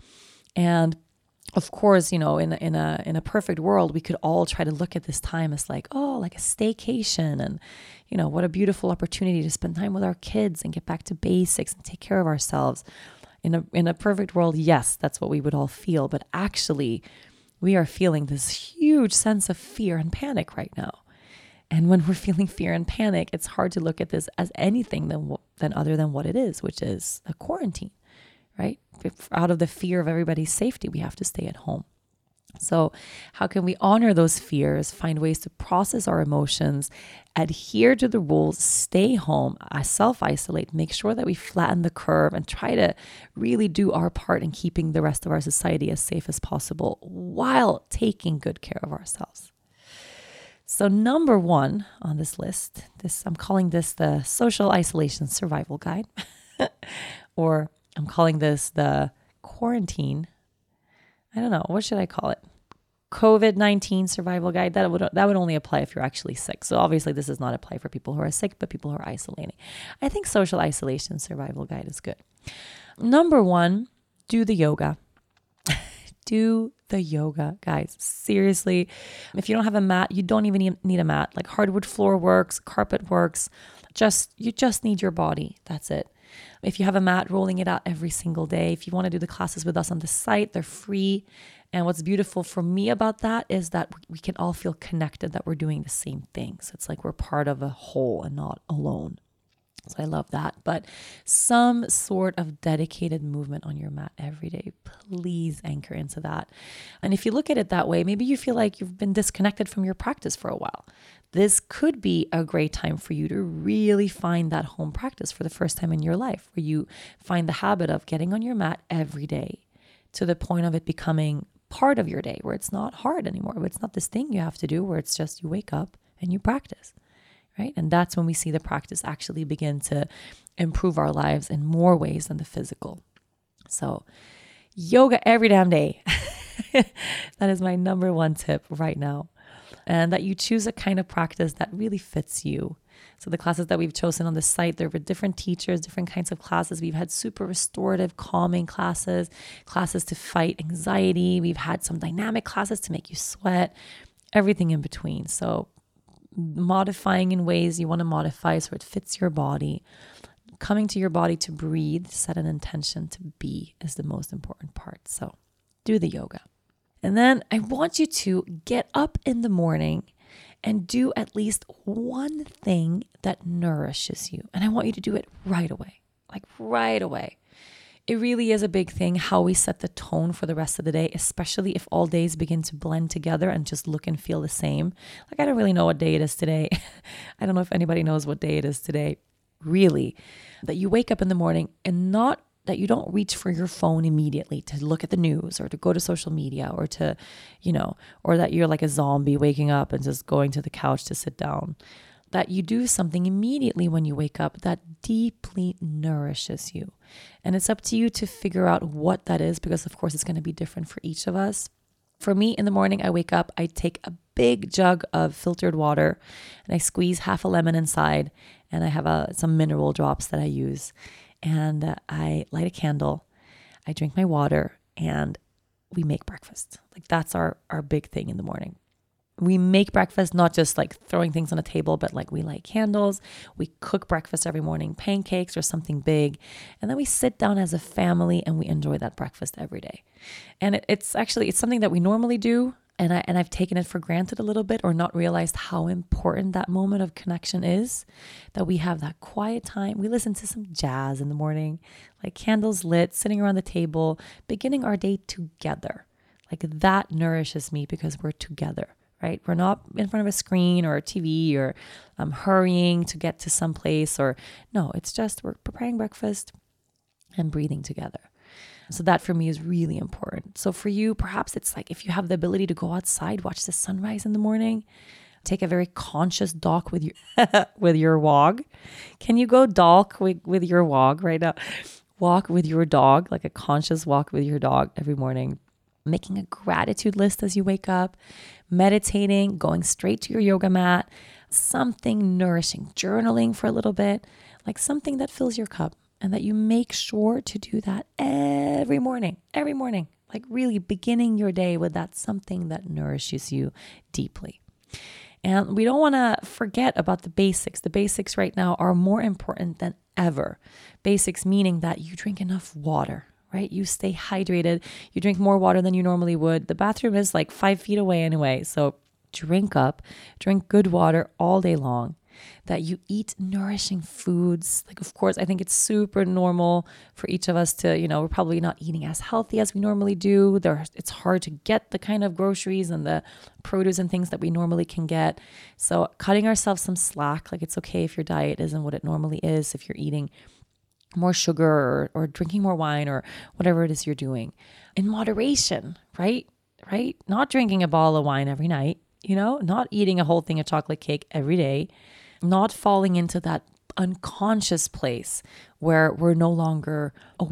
And of course, you know, in a, in a in a perfect world, we could all try to look at this time as like, oh, like a staycation, and you know, what a beautiful opportunity to spend time with our kids and get back to basics and take care of ourselves. In a in a perfect world, yes, that's what we would all feel. But actually, we are feeling this huge sense of fear and panic right now. And when we're feeling fear and panic, it's hard to look at this as anything than than other than what it is, which is a quarantine. Right? Out of the fear of everybody's safety, we have to stay at home. So how can we honor those fears, find ways to process our emotions, adhere to the rules, stay home, self-isolate, make sure that we flatten the curve and try to really do our part in keeping the rest of our society as safe as possible while taking good care of ourselves. So number one on this list, this I'm calling this the Social Isolation Survival Guide, or I'm calling this the quarantine. I don't know. What should I call it? COVID nineteen survival guide, that would that would only apply if you're actually sick. So obviously this does not apply for people who are sick, but people who are isolating. I think social isolation survival guide is good. Number one, do the yoga. Do the yoga, guys. Seriously, if you don't have a mat, you don't even need a mat. Like hardwood floor works, carpet works. Just you just need your body. That's it. If you have a mat, rolling it out every single day. If you want to do the classes with us on the site, they're free. And what's beautiful for me about that is that we can all feel connected, that we're doing the same thing. So it's like we're part of a whole and not alone. So I love that. But some sort of dedicated movement on your mat every day, please anchor into that. And if you look at it that way, maybe you feel like you've been disconnected from your practice for a while. This could be a great time for you to really find that home practice for the first time in your life, where you find the habit of getting on your mat every day to the point of it becoming part of your day, where it's not hard anymore, where it's not this thing you have to do, where it's just you wake up and you practice, right? And that's when we see the practice actually begin to improve our lives in more ways than the physical. So yoga every damn day. That is my number one tip right now. And that you choose a kind of practice that really fits you. So the classes that we've chosen on the site, there were different teachers, different kinds of classes. We've had super restorative, calming classes, classes to fight anxiety. We've had some dynamic classes to make you sweat, everything in between. So modifying in ways you want to modify so it fits your body. Coming to your body to breathe, set an intention to be is the most important part. So do the yoga. And then I want you to get up in the morning and do at least one thing that nourishes you. And I want you to do it right away, like right away. It really is a big thing how we set the tone for the rest of the day, especially if all days begin to blend together and just look and feel the same. Like, I don't really know what day it is today. I don't know if anybody knows what day it is today, really. That you wake up in the morning and not that you don't reach for your phone immediately to look at the news or to go to social media or to, you know, or that you're like a zombie waking up and just going to the couch to sit down. That you do something immediately when you wake up that deeply nourishes you. And it's up to you to figure out what that is, because of course it's going to be different for each of us. For me, in the morning, I wake up, I take a big jug of filtered water and I squeeze half a lemon inside, and I have a, some mineral drops that I use. And uh, I light a candle, I drink my water, and we make breakfast. Like, that's our, our big thing in the morning. We make breakfast, not just like throwing things on a table, but like we light candles, we cook breakfast every morning, pancakes or something big. And then we sit down as a family and we enjoy that breakfast every day. And it, it's actually, it's something that we normally do. And, I, and I've taken it for granted a little bit, or not realized how important that moment of connection is, that we have that quiet time. We listen to some jazz in the morning, like candles lit, sitting around the table, beginning our day together. Like, that nourishes me because we're together, right? We're not in front of a screen or a T V or um, hurrying to get to some place, or no, it's just we're preparing breakfast and breathing together. So that for me is really important. So for you, perhaps it's like if you have the ability to go outside, watch the sunrise in the morning, take a very conscious walk with your with your dog. Can you go dog with, with your dog right now? Walk with your dog, like a conscious walk with your dog every morning. Making a gratitude list as you wake up, meditating, going straight to your yoga mat, something nourishing, journaling for a little bit, like something that fills your cup. And that you make sure to do that every morning, every morning, like really beginning your day with that something that nourishes you deeply. And we don't want to forget about the basics. The basics right now are more important than ever. Basics meaning that you drink enough water, right? You stay hydrated. You drink more water than you normally would. The bathroom is like five feet away anyway. So drink up, drink good water all day long. That you eat nourishing foods. Like, of course, I think it's super normal for each of us to, you know, we're probably not eating as healthy as we normally do. There, it's hard to get the kind of groceries and the produce and things that we normally can get. So cutting ourselves some slack, like it's okay if your diet isn't what it normally is, if you're eating more sugar or, or drinking more wine or whatever it is you're doing. In moderation, right? Right? Not drinking a bottle of wine every night, you know, not eating a whole thing of chocolate cake every day. Not falling into that unconscious place where we're no longer aware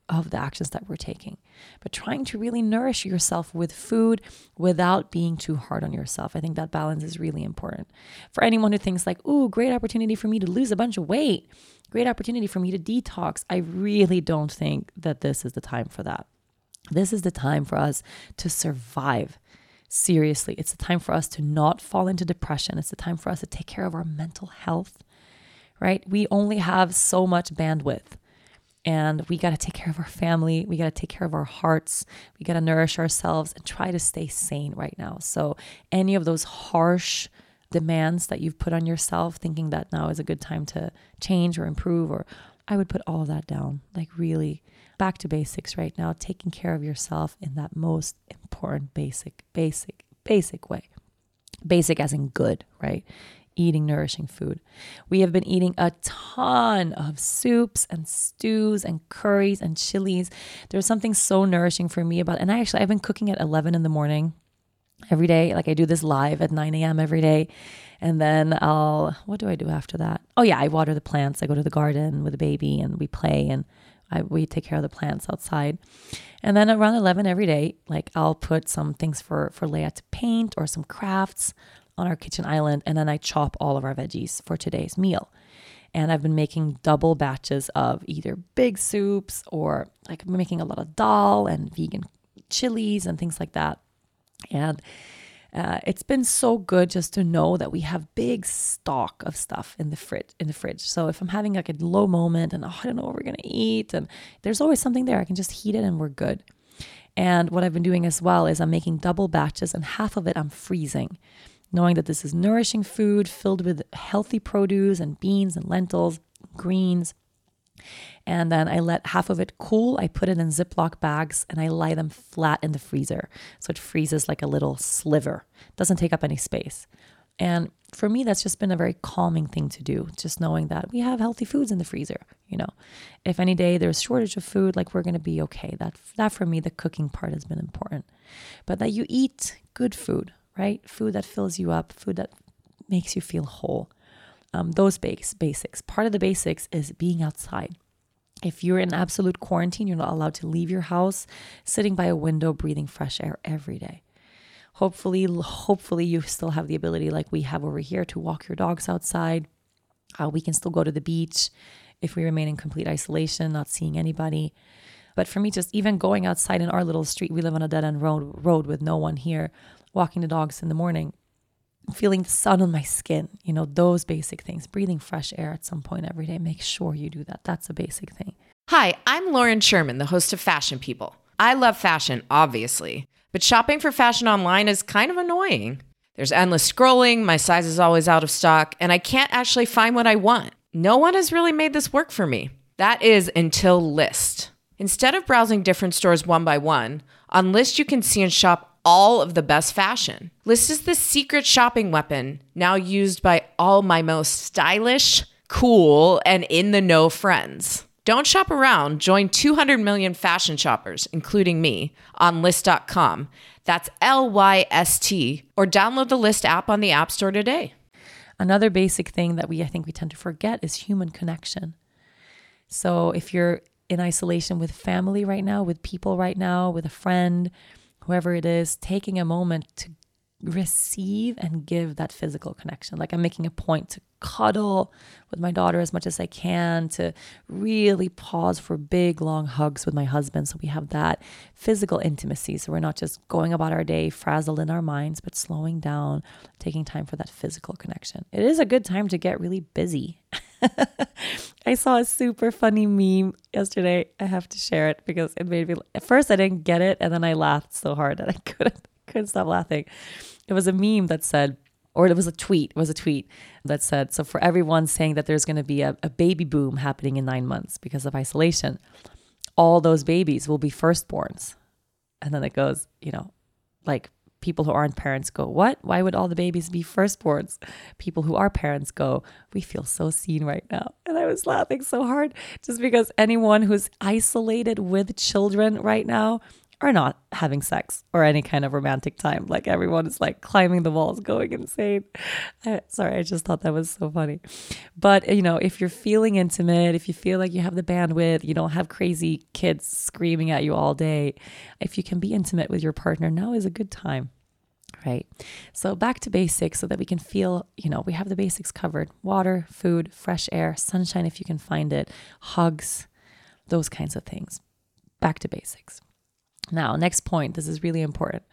of the actions that we're taking, but trying to really nourish yourself with food without being too hard on yourself. I think that balance is really important. For anyone who thinks like, ooh, great opportunity for me to lose a bunch of weight, great opportunity for me to detox, I really don't think that this is the time for that. This is the time for us to survive. Seriously, it's the time for us to not fall into depression. It's the time for us to take care of our mental health, right? We only have so much bandwidth. And we got to take care of our family. We got to take care of our hearts. We got to nourish ourselves and try to stay sane right now. So any of those harsh demands that you've put on yourself, thinking that now is a good time to change or improve, or I would put all of that down. Like really back to basics right now, taking care of yourself in that most important basic, basic, basic way. Basic as in good, right? Eating nourishing food. We have been eating a ton of soups and stews and curries and chilies. There's something so nourishing for me about, and I actually, I've been cooking at eleven in the morning every day. Like I do this live at nine a.m. every day. And then I'll, what do I do after that? Oh yeah, I water the plants. I go to the garden with the baby and we play and I, we take care of the plants outside. And then around eleven every day, like I'll put some things for, for Leia to paint or some crafts on our kitchen island, and then I chop all of our veggies for today's meal. And I've been making double batches of either big soups or like I'm making a lot of dal and vegan chilies and things like that. And uh, it's been so good just to know that we have big stock of stuff in the fridge. In the fridge. So if I'm having like a low moment and oh, I don't know what we're gonna eat, and there's always something there, I can just heat it and we're good. And what I've been doing as well is I'm making double batches, and half of it I'm freezing, knowing that this is nourishing food filled with healthy produce and beans and lentils, greens. And then I let half of it cool. I put it in Ziploc bags and I lie them flat in the freezer. So it freezes like a little sliver. It doesn't take up any space. And for me, that's just been a very calming thing to do. Just knowing that we have healthy foods in the freezer. You know, if any day there's shortage of food, like we're going to be okay. That, that for me, the cooking part has been important. But that you eat good food, right? Food that fills you up, food that makes you feel whole. Um, those base, basics. Part of the basics is being outside. If you're in absolute quarantine, you're not allowed to leave your house, sitting by a window, breathing fresh air every day. Hopefully, hopefully you still have the ability like we have over here to walk your dogs outside. Uh, we can still go to the beach if we remain in complete isolation, not seeing anybody. But for me, just even going outside in our little street, we live on a dead-end road, road with no one here, walking the dogs in the morning, feeling the sun on my skin, you know, those basic things, breathing fresh air at some point every day. Make sure you do that. That's a basic thing. Hi, I'm Lauren Sherman, the host of Fashion People. I love fashion, obviously, but shopping for fashion online is kind of annoying. There's endless scrolling, my size is always out of stock, and I can't actually find what I want. No one has really made this work for me. That is until Lyst. Instead of browsing different stores one by one, on Lyst you can see and shop all of the best fashion. Lyst is the secret shopping weapon now used by all my most stylish, cool, and in-the-know friends. Don't shop around. Join two hundred million fashion shoppers, including me, on Lyst dot com. That's L Y S T. Or download the Lyst app on the App Store today. Another basic thing that we I think we tend to forget is human connection. So if you're in isolation with family right now, with people right now, with a friend, whoever it is, taking a moment to receive and give that physical connection. Like I'm making a point to cuddle with my daughter as much as I can, to really pause for big, long hugs with my husband. So we have that physical intimacy. So we're not just going about our day frazzled in our minds, but slowing down, taking time for that physical connection. It is a good time to get really busy. I saw a super funny meme yesterday. I have to share it because it made me, at first I didn't get it. And then I laughed so hard that I couldn't, couldn't stop laughing. It was a meme that said, or it was a tweet, it was a tweet that said, so for everyone saying that there's going to be a, a baby boom happening in nine months because of isolation, all those babies will be firstborns. And then it goes, you know, like people who aren't parents go, what? Why would all the babies be firstborns? People who are parents go, we feel so seen right now. And I was laughing so hard just because anyone who's isolated with children right now, are not having sex or any kind of romantic time. Like everyone is like climbing the walls, going insane. I, sorry, I just thought that was so funny. But, you know, if you're feeling intimate, if you feel like you have the bandwidth, you don't have crazy kids screaming at you all day, if you can be intimate with your partner, now is a good time. Right? So back to basics so that we can feel, you know, we have the basics covered. Water, food, fresh air, sunshine if you can find it, hugs, those kinds of things. Back to basics. Now, next point, this is really important.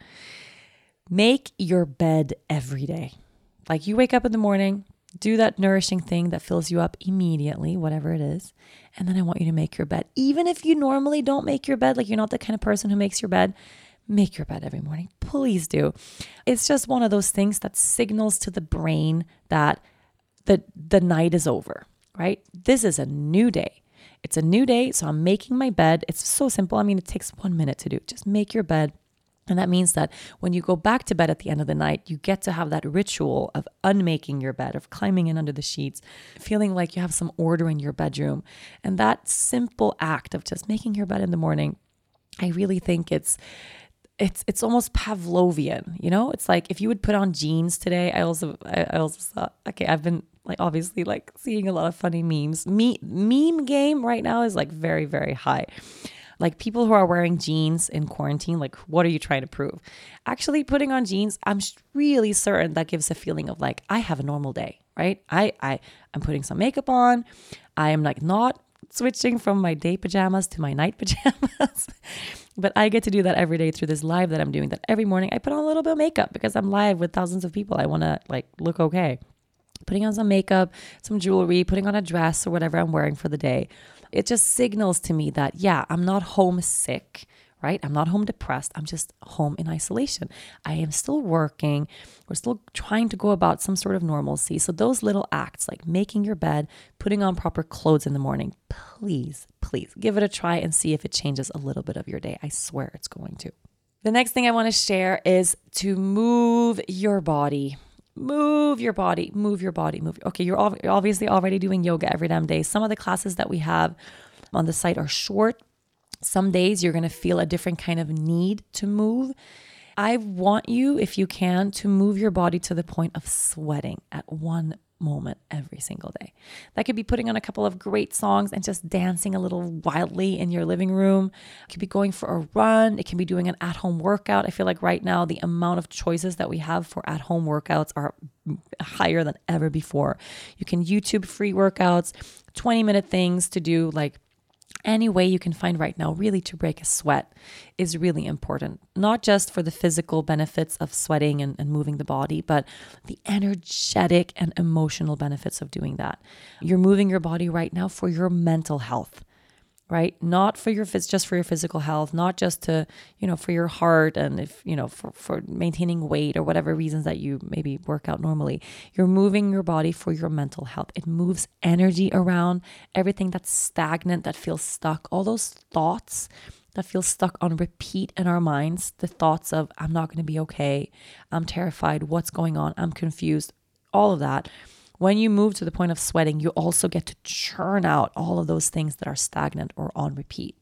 Make your bed every day. Like you wake up in the morning, do that nourishing thing that fills you up immediately, whatever it is. And then I want you to make your bed. Even if you normally don't make your bed, like you're not the kind of person who makes your bed, make your bed every morning. Please do. It's just one of those things that signals to the brain that the, the night is over, right? This is a new day. It's a new day, so I'm making my bed. It's so simple. I mean, it takes one minute to do. Just make your bed. And that means that when you go back to bed at the end of the night, you get to have that ritual of unmaking your bed, of climbing in under the sheets, feeling like you have some order in your bedroom. And that simple act of just making your bed in the morning, I really think it's It's it's almost Pavlovian, you know? It's like if you would put on jeans today, I also I, I also thought, okay, I've been like obviously like seeing a lot of funny memes. Me, meme game right now is like very, very high. Like people who are wearing jeans in quarantine, like what are you trying to prove? Actually putting on jeans, I'm really certain that gives a feeling of like, I have a normal day, right? I, I, I'm putting some makeup on. I am like not switching from my day pajamas to my night pajamas. But I get to do that every day through this live that I'm doing, that every morning I put on a little bit of makeup because I'm live with thousands of people. I want to like look okay. Putting on some makeup, some jewelry, putting on a dress or whatever I'm wearing for the day. It just signals to me that, yeah, I'm not homesick, right? I'm not home depressed. I'm just home in isolation. I am still working. We're still trying to go about some sort of normalcy. So those little acts like making your bed, putting on proper clothes in the morning, please, please give it a try and see if it changes a little bit of your day. I swear it's going to. The next thing I want to share is to move your body. Move your body, move your body, move. Okay, you're obviously already doing yoga every damn day. Some of the classes that we have on the site are short. Some days you're going to feel a different kind of need to move. I want you, if you can, to move your body to the point of sweating at one moment every single day. That could be putting on a couple of great songs and just dancing a little wildly in your living room. It could be going for a run. It can be doing an at-home workout. I feel like right now the amount of choices that we have for at-home workouts are higher than ever before. You can YouTube free workouts, twenty minute things to do, like any way you can find right now really to break a sweat is really important. Not just for the physical benefits of sweating and, and moving the body, but the energetic and emotional benefits of doing that. You're moving your body right now for your mental health, right? Not for your phys- just for your physical health, not just to, you know, for your heart and if, you know, for, for maintaining weight or whatever reasons that you maybe work out normally. You're moving your body for your mental health. It moves energy around, everything that's stagnant, that feels stuck, all those thoughts that feel stuck on repeat in our minds, the thoughts of, I'm not going to be okay, I'm terrified, what's going on, I'm confused, all of that. When you move to the point of sweating, you also get to churn out all of those things that are stagnant or on repeat.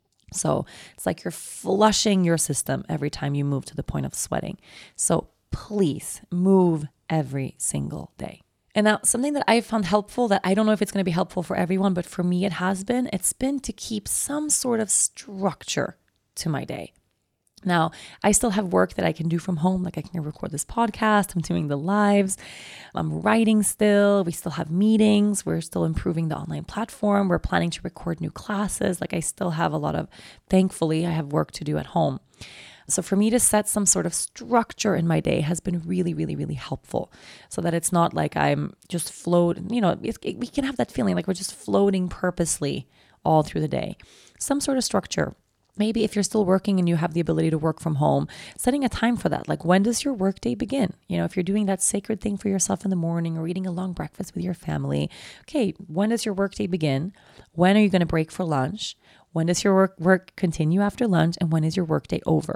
So it's like you're flushing your system every time you move to the point of sweating. So please move every single day. And now something that I found helpful that I don't know if it's going to be helpful for everyone, but for me it has been, it's been to keep some sort of structure to my day. Now, I still have work that I can do from home, like I can record this podcast, I'm doing the lives, I'm writing still, we still have meetings, we're still improving the online platform, we're planning to record new classes, like I still have a lot of, thankfully, I have work to do at home. So for me to set some sort of structure in my day has been really, really, really helpful so that it's not like I'm just floating, you know, it, it, we can have that feeling like we're just floating purposely all through the day. Some sort of structure. Maybe if you're still working and you have the ability to work from home, setting a time for that. Like, when does your workday begin? You know, if you're doing that sacred thing for yourself in the morning or eating a long breakfast with your family, okay, when does your workday begin? When are you going to break for lunch? When does your work, work continue after lunch? And when is your workday over?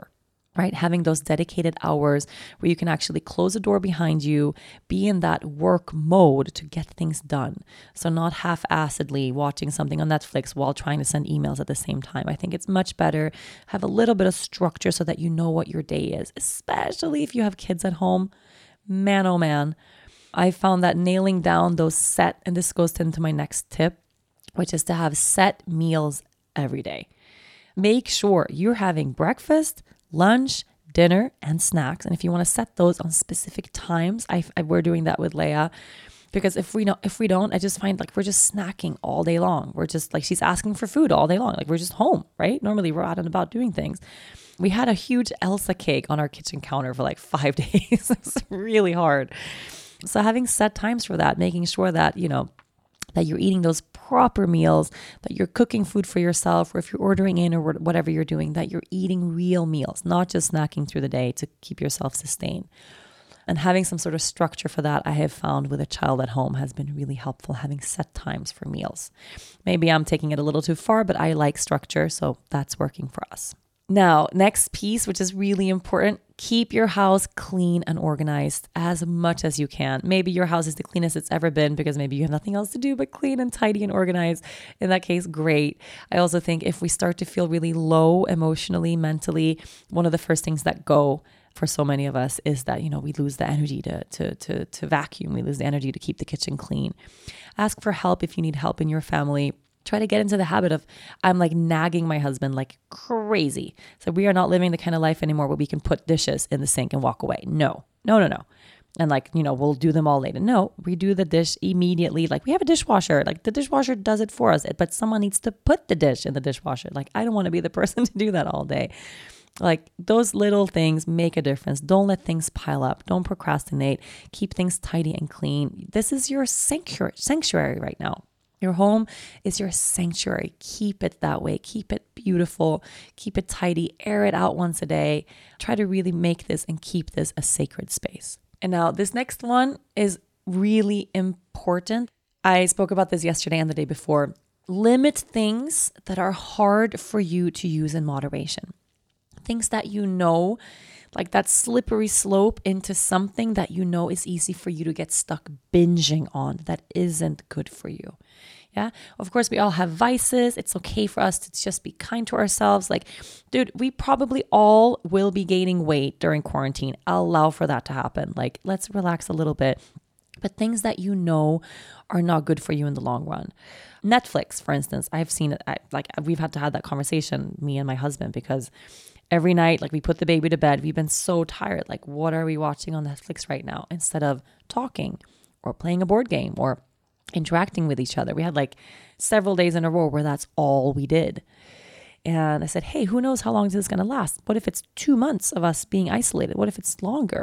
right? Having those dedicated hours where you can actually close the door behind you, be in that work mode to get things done. So not half-assedly watching something on Netflix while trying to send emails at the same time. I think it's much better. Have a little bit of structure so that you know what your day is, especially if you have kids at home. Man, oh man. I found that nailing down those set, and this goes into my next tip, which is to have set meals every day. Make sure you're having breakfast, lunch, dinner, and snacks. And if you want to set those on specific times, I, I we're doing that with Leia, because if we don't, if we don't, I just find like we're just snacking all day long. We're just like, she's asking for food all day long. Like we're just home, right? Normally we're out and about doing things. We had a huge Elsa cake on our kitchen counter for like five days. It's really hard. So having set times for that, making sure that, you know, that you're eating those proper meals, that you're cooking food for yourself, or if you're ordering in or whatever you're doing, that you're eating real meals, not just snacking through the day to keep yourself sustained. And having some sort of structure for that, I have found with a child at home has been really helpful, having set times for meals. Maybe I'm taking it a little too far, but I like structure, so that's working for us. Now, next piece, which is really important, keep your house clean and organized as much as you can. Maybe your house is the cleanest it's ever been because maybe you have nothing else to do but clean and tidy and organize. In that case, great. I also think if we start to feel really low emotionally, mentally, one of the first things that go for so many of us is that, you know, we lose the energy to, to, to, to vacuum. We lose the energy to keep the kitchen clean. Ask for help if you need help in your family. Try to get into the habit of, I'm like nagging my husband like crazy. So we are not living the kind of life anymore where we can put dishes in the sink and walk away. No, no, no, no. And like, you know, we'll do them all later. No, we do the dish immediately. Like we have a dishwasher, like the dishwasher does it for us, but someone needs to put the dish in the dishwasher. Like I don't want to be the person to do that all day. Like those little things make a difference. Don't let things pile up. Don't procrastinate. Keep things tidy and clean. This is your sanctuary, sanctuary right now. Your home is your sanctuary. Keep it that way. Keep it beautiful. Keep it tidy. Air it out once a day. Try to really make this and keep this a sacred space. And now this next one is really important. I spoke about this yesterday and the day before. Limit things that are hard for you to use in moderation. Things that you know, like that slippery slope into something that you know is easy for you to get stuck binging on that isn't good for you. Yeah. Of course, we all have vices. It's okay for us to just be kind to ourselves. Like, dude, we probably all will be gaining weight during quarantine. I'll allow for that to happen. Like, let's relax a little bit. But things that you know are not good for you in the long run. Netflix, for instance, I've seen it. I, like, we've had to have that conversation, me and my husband, because every night, like we put the baby to bed, we've been so tired. Like, what are we watching on Netflix right now? Instead of talking or playing a board game or interacting with each other. We had like several days in a row where that's all we did. And I said, hey, who knows how long this is going to last? What if it's two months of us being isolated? What if it's longer?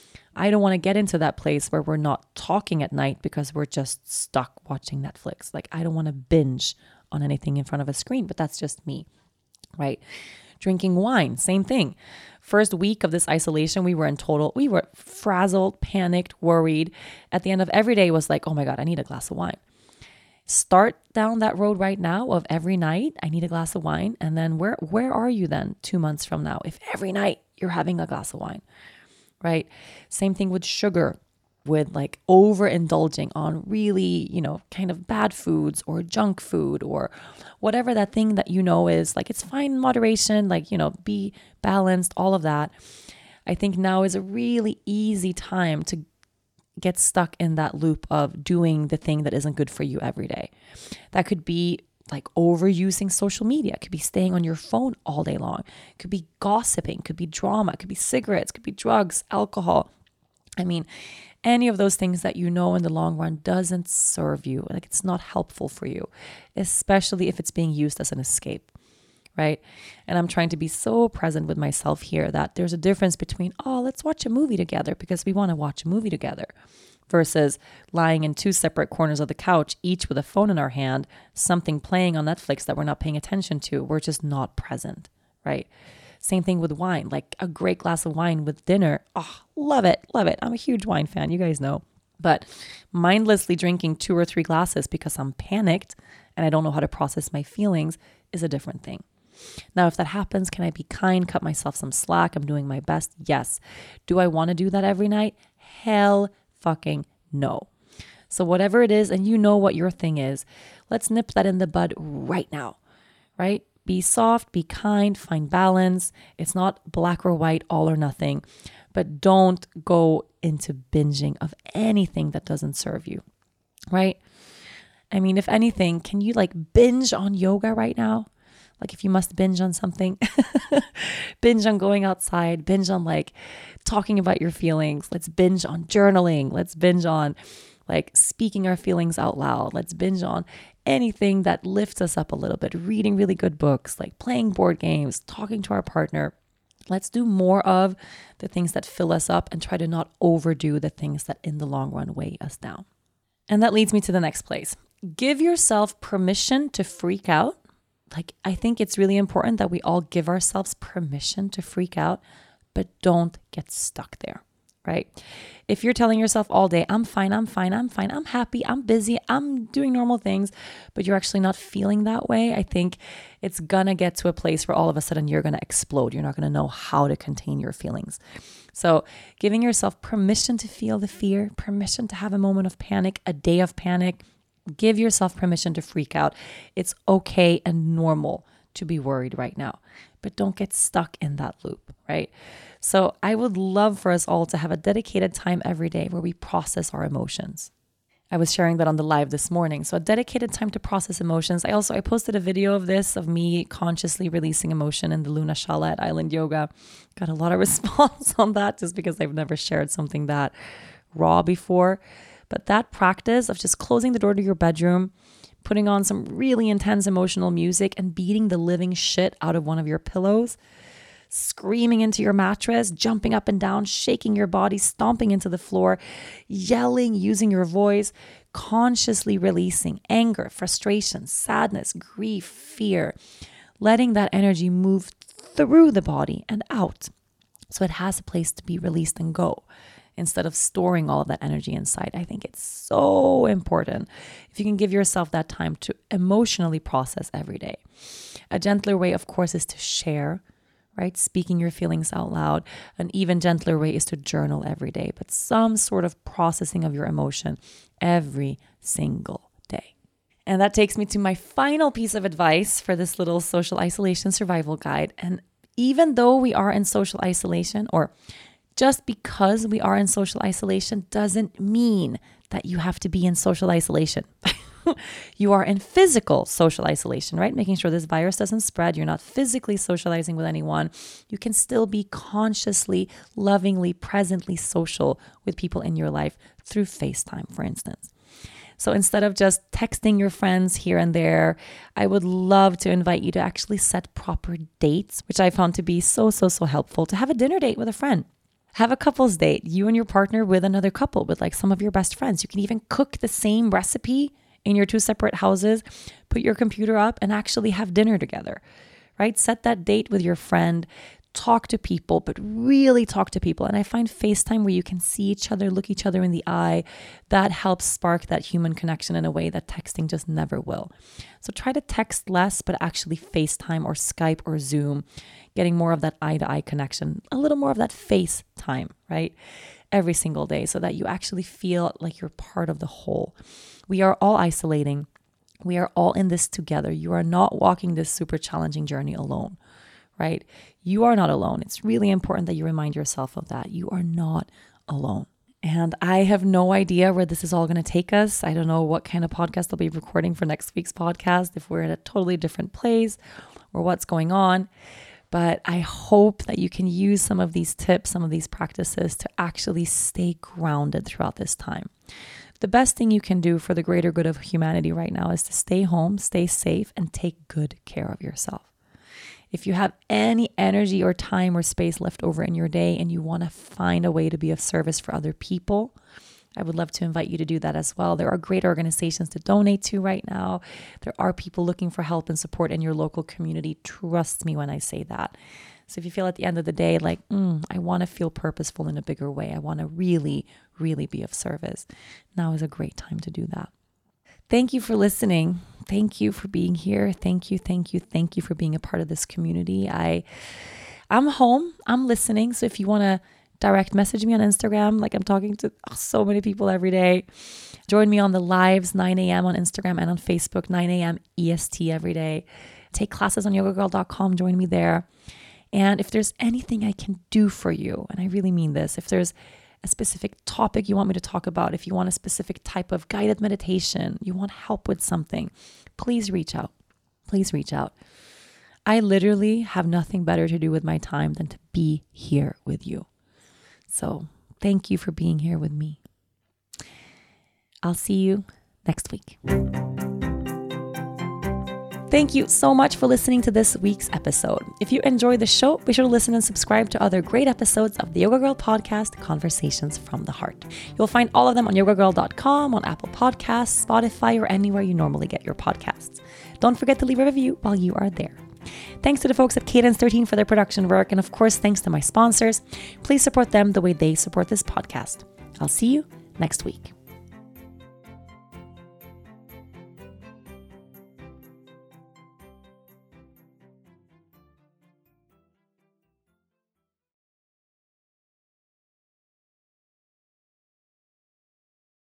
I don't want to get into that place where we're not talking at night because we're just stuck watching Netflix. Like, I don't want to binge on anything in front of a screen, but that's just me, right? Drinking wine, same thing. First week of this isolation, we were in total, we were frazzled, panicked, worried. At the end of every day was like, oh my God, I need a glass of wine. Start down that road right now of every night, I need a glass of wine. And then where, where are you then two months from now? If every night you're having a glass of wine, right? Same thing with sugar, with like overindulging on really, you know, kind of bad foods or junk food or whatever that thing that you know is like, it's fine in moderation, like, you know, be balanced, all of that. I think now is a really easy time to get stuck in that loop of doing the thing that isn't good for you every day. That could be like overusing social media. It could be staying on your phone all day long. It could be gossiping, it could be drama, it could be cigarettes, it could be drugs, alcohol. I mean, any of those things that you know in the long run doesn't serve you. Like, it's not helpful for you, especially if it's being used as an escape, right? And I'm trying to be so present with myself here that there's a difference between, oh, let's watch a movie together because we want to watch a movie together, versus lying in two separate corners of the couch, each with a phone in our hand, something playing on Netflix that we're not paying attention to. We're just not present, right? Same thing with wine, like a great glass of wine with dinner. Oh, love it, love it. I'm a huge wine fan, you guys know. But mindlessly drinking two or three glasses because I'm panicked and I don't know how to process my feelings is a different thing. Now, if that happens, can I be kind, cut myself some slack? I'm doing my best. Yes. Do I want to do that every night? Hell fucking no. So whatever it is, and you know what your thing is, let's nip that in the bud right now, right? Be soft, be kind, find balance. It's not black or white, all or nothing, but don't go into binging of anything that doesn't serve you, right? I mean, if anything, can you like binge on yoga right now? Like if you must binge on something, binge on going outside, binge on like talking about your feelings. Let's binge on journaling. Let's binge on like speaking our feelings out loud. Let's binge on anything that lifts us up a little bit, reading really good books, like playing board games, talking to our partner. Let's do more of the things that fill us up and try to not overdo the things that in the long run weigh us down. And that leads me to the next place. Give yourself permission to freak out. Like, I think it's really important that we all give ourselves permission to freak out, but don't get stuck there. Right? If you're telling yourself all day, I'm fine, I'm fine, I'm fine, I'm happy, I'm busy, I'm doing normal things, but you're actually not feeling that way, I think it's gonna get to a place where all of a sudden you're gonna explode. You're not gonna know how to contain your feelings. So giving yourself permission to feel the fear, permission to have a moment of panic, a day of panic, give yourself permission to freak out. It's okay and normal to be worried right now, but don't get stuck in that loop, right? So I would love for us all to have a dedicated time every day where we process our emotions. I was sharing that on the live this morning. So a dedicated time to process emotions. I also, I posted a video of this, of me consciously releasing emotion in the Luna Shala at Island Yoga. Got a lot of response on that just because I've never shared something that raw before. But that practice of just closing the door to your bedroom, putting on some really intense emotional music and beating the living shit out of one of your pillows, screaming into your mattress, jumping up and down, shaking your body, stomping into the floor, yelling, using your voice, consciously releasing anger, frustration, sadness, grief, fear, letting that energy move through the body and out so it has a place to be released and go instead of storing all of that energy inside. I think it's so important if you can give yourself that time to emotionally process every day. A gentler way, of course, is to share, right? Speaking your feelings out loud. An even gentler way is to journal every day, but some sort of processing of your emotion every single day. And that takes me to my final piece of advice for this little social isolation survival guide. And even though we are in social isolation, or just because we are in social isolation doesn't mean that you have to be in social isolation. You are in physical social isolation, right? Making sure this virus doesn't spread. You're not physically socializing with anyone. You can still be consciously, lovingly, presently social with people in your life through FaceTime, for instance. So instead of just texting your friends here and there, I would love to invite you to actually set proper dates, which I found to be so, so, so helpful. To have a dinner date with a friend. Have a couple's date, you and your partner with another couple, with like some of your best friends. You can even cook the same recipe in your two separate houses, put your computer up and actually have dinner together, right? Set that date with your friend, talk to people, but really talk to people. And I find FaceTime where you can see each other, look each other in the eye, that helps spark that human connection in a way that texting just never will. So try to text less, but actually FaceTime or Skype or Zoom, getting more of that eye-to-eye connection, a little more of that face time, right? Every single day so that you actually feel like you're part of the whole. We are all isolating. We are all in this together. You are not walking this super challenging journey alone, right? You are not alone. It's really important that you remind yourself of that. You are not alone. And I have no idea where this is all going to take us. I don't know what kind of podcast I'll be recording for next week's podcast, if we're in a totally different place or what's going on. But I hope that you can use some of these tips, some of these practices to actually stay grounded throughout this time. The best thing you can do for the greater good of humanity right now is to stay home, stay safe, and take good care of yourself. If you have any energy or time or space left over in your day and you want to find a way to be of service for other people, I would love to invite you to do that as well. There are great organizations to donate to right now. There are people looking for help and support in your local community. Trust me when I say that. So if you feel at the end of the day like, mm, I want to feel purposeful in a bigger way, I want to really, really be of service, now is a great time to do that. Thank you for listening. thank you for being here. Thank you, thank you, thank you for being a part of this community. I, I'm home. I'm listening. So if you want to direct message me on Instagram, like I'm talking to so many people every day. Join me on the lives, nine a.m. on Instagram and on Facebook, nine a.m. E S T every day. Take classes on yoga girl dot com. Join me there. And if there's anything I can do for you, and I really mean this, if there's a specific topic you want me to talk about, if you want a specific type of guided meditation, you want help with something, please reach out. Please reach out. I literally have nothing better to do with my time than to be here with you. So thank you for being here with me. I'll see you next week. Thank you so much for listening to this week's episode. If you enjoyed the show, be sure to listen and subscribe to other great episodes of the Yoga Girl podcast, Conversations from the Heart. You'll find all of them on yoga girl dot com, on Apple Podcasts, Spotify, or anywhere you normally get your podcasts. Don't forget to leave a review while you are there. Thanks to the folks at Cadence thirteen for their production work. And of course, thanks to my sponsors. Please support them the way they support this podcast. I'll see you next week.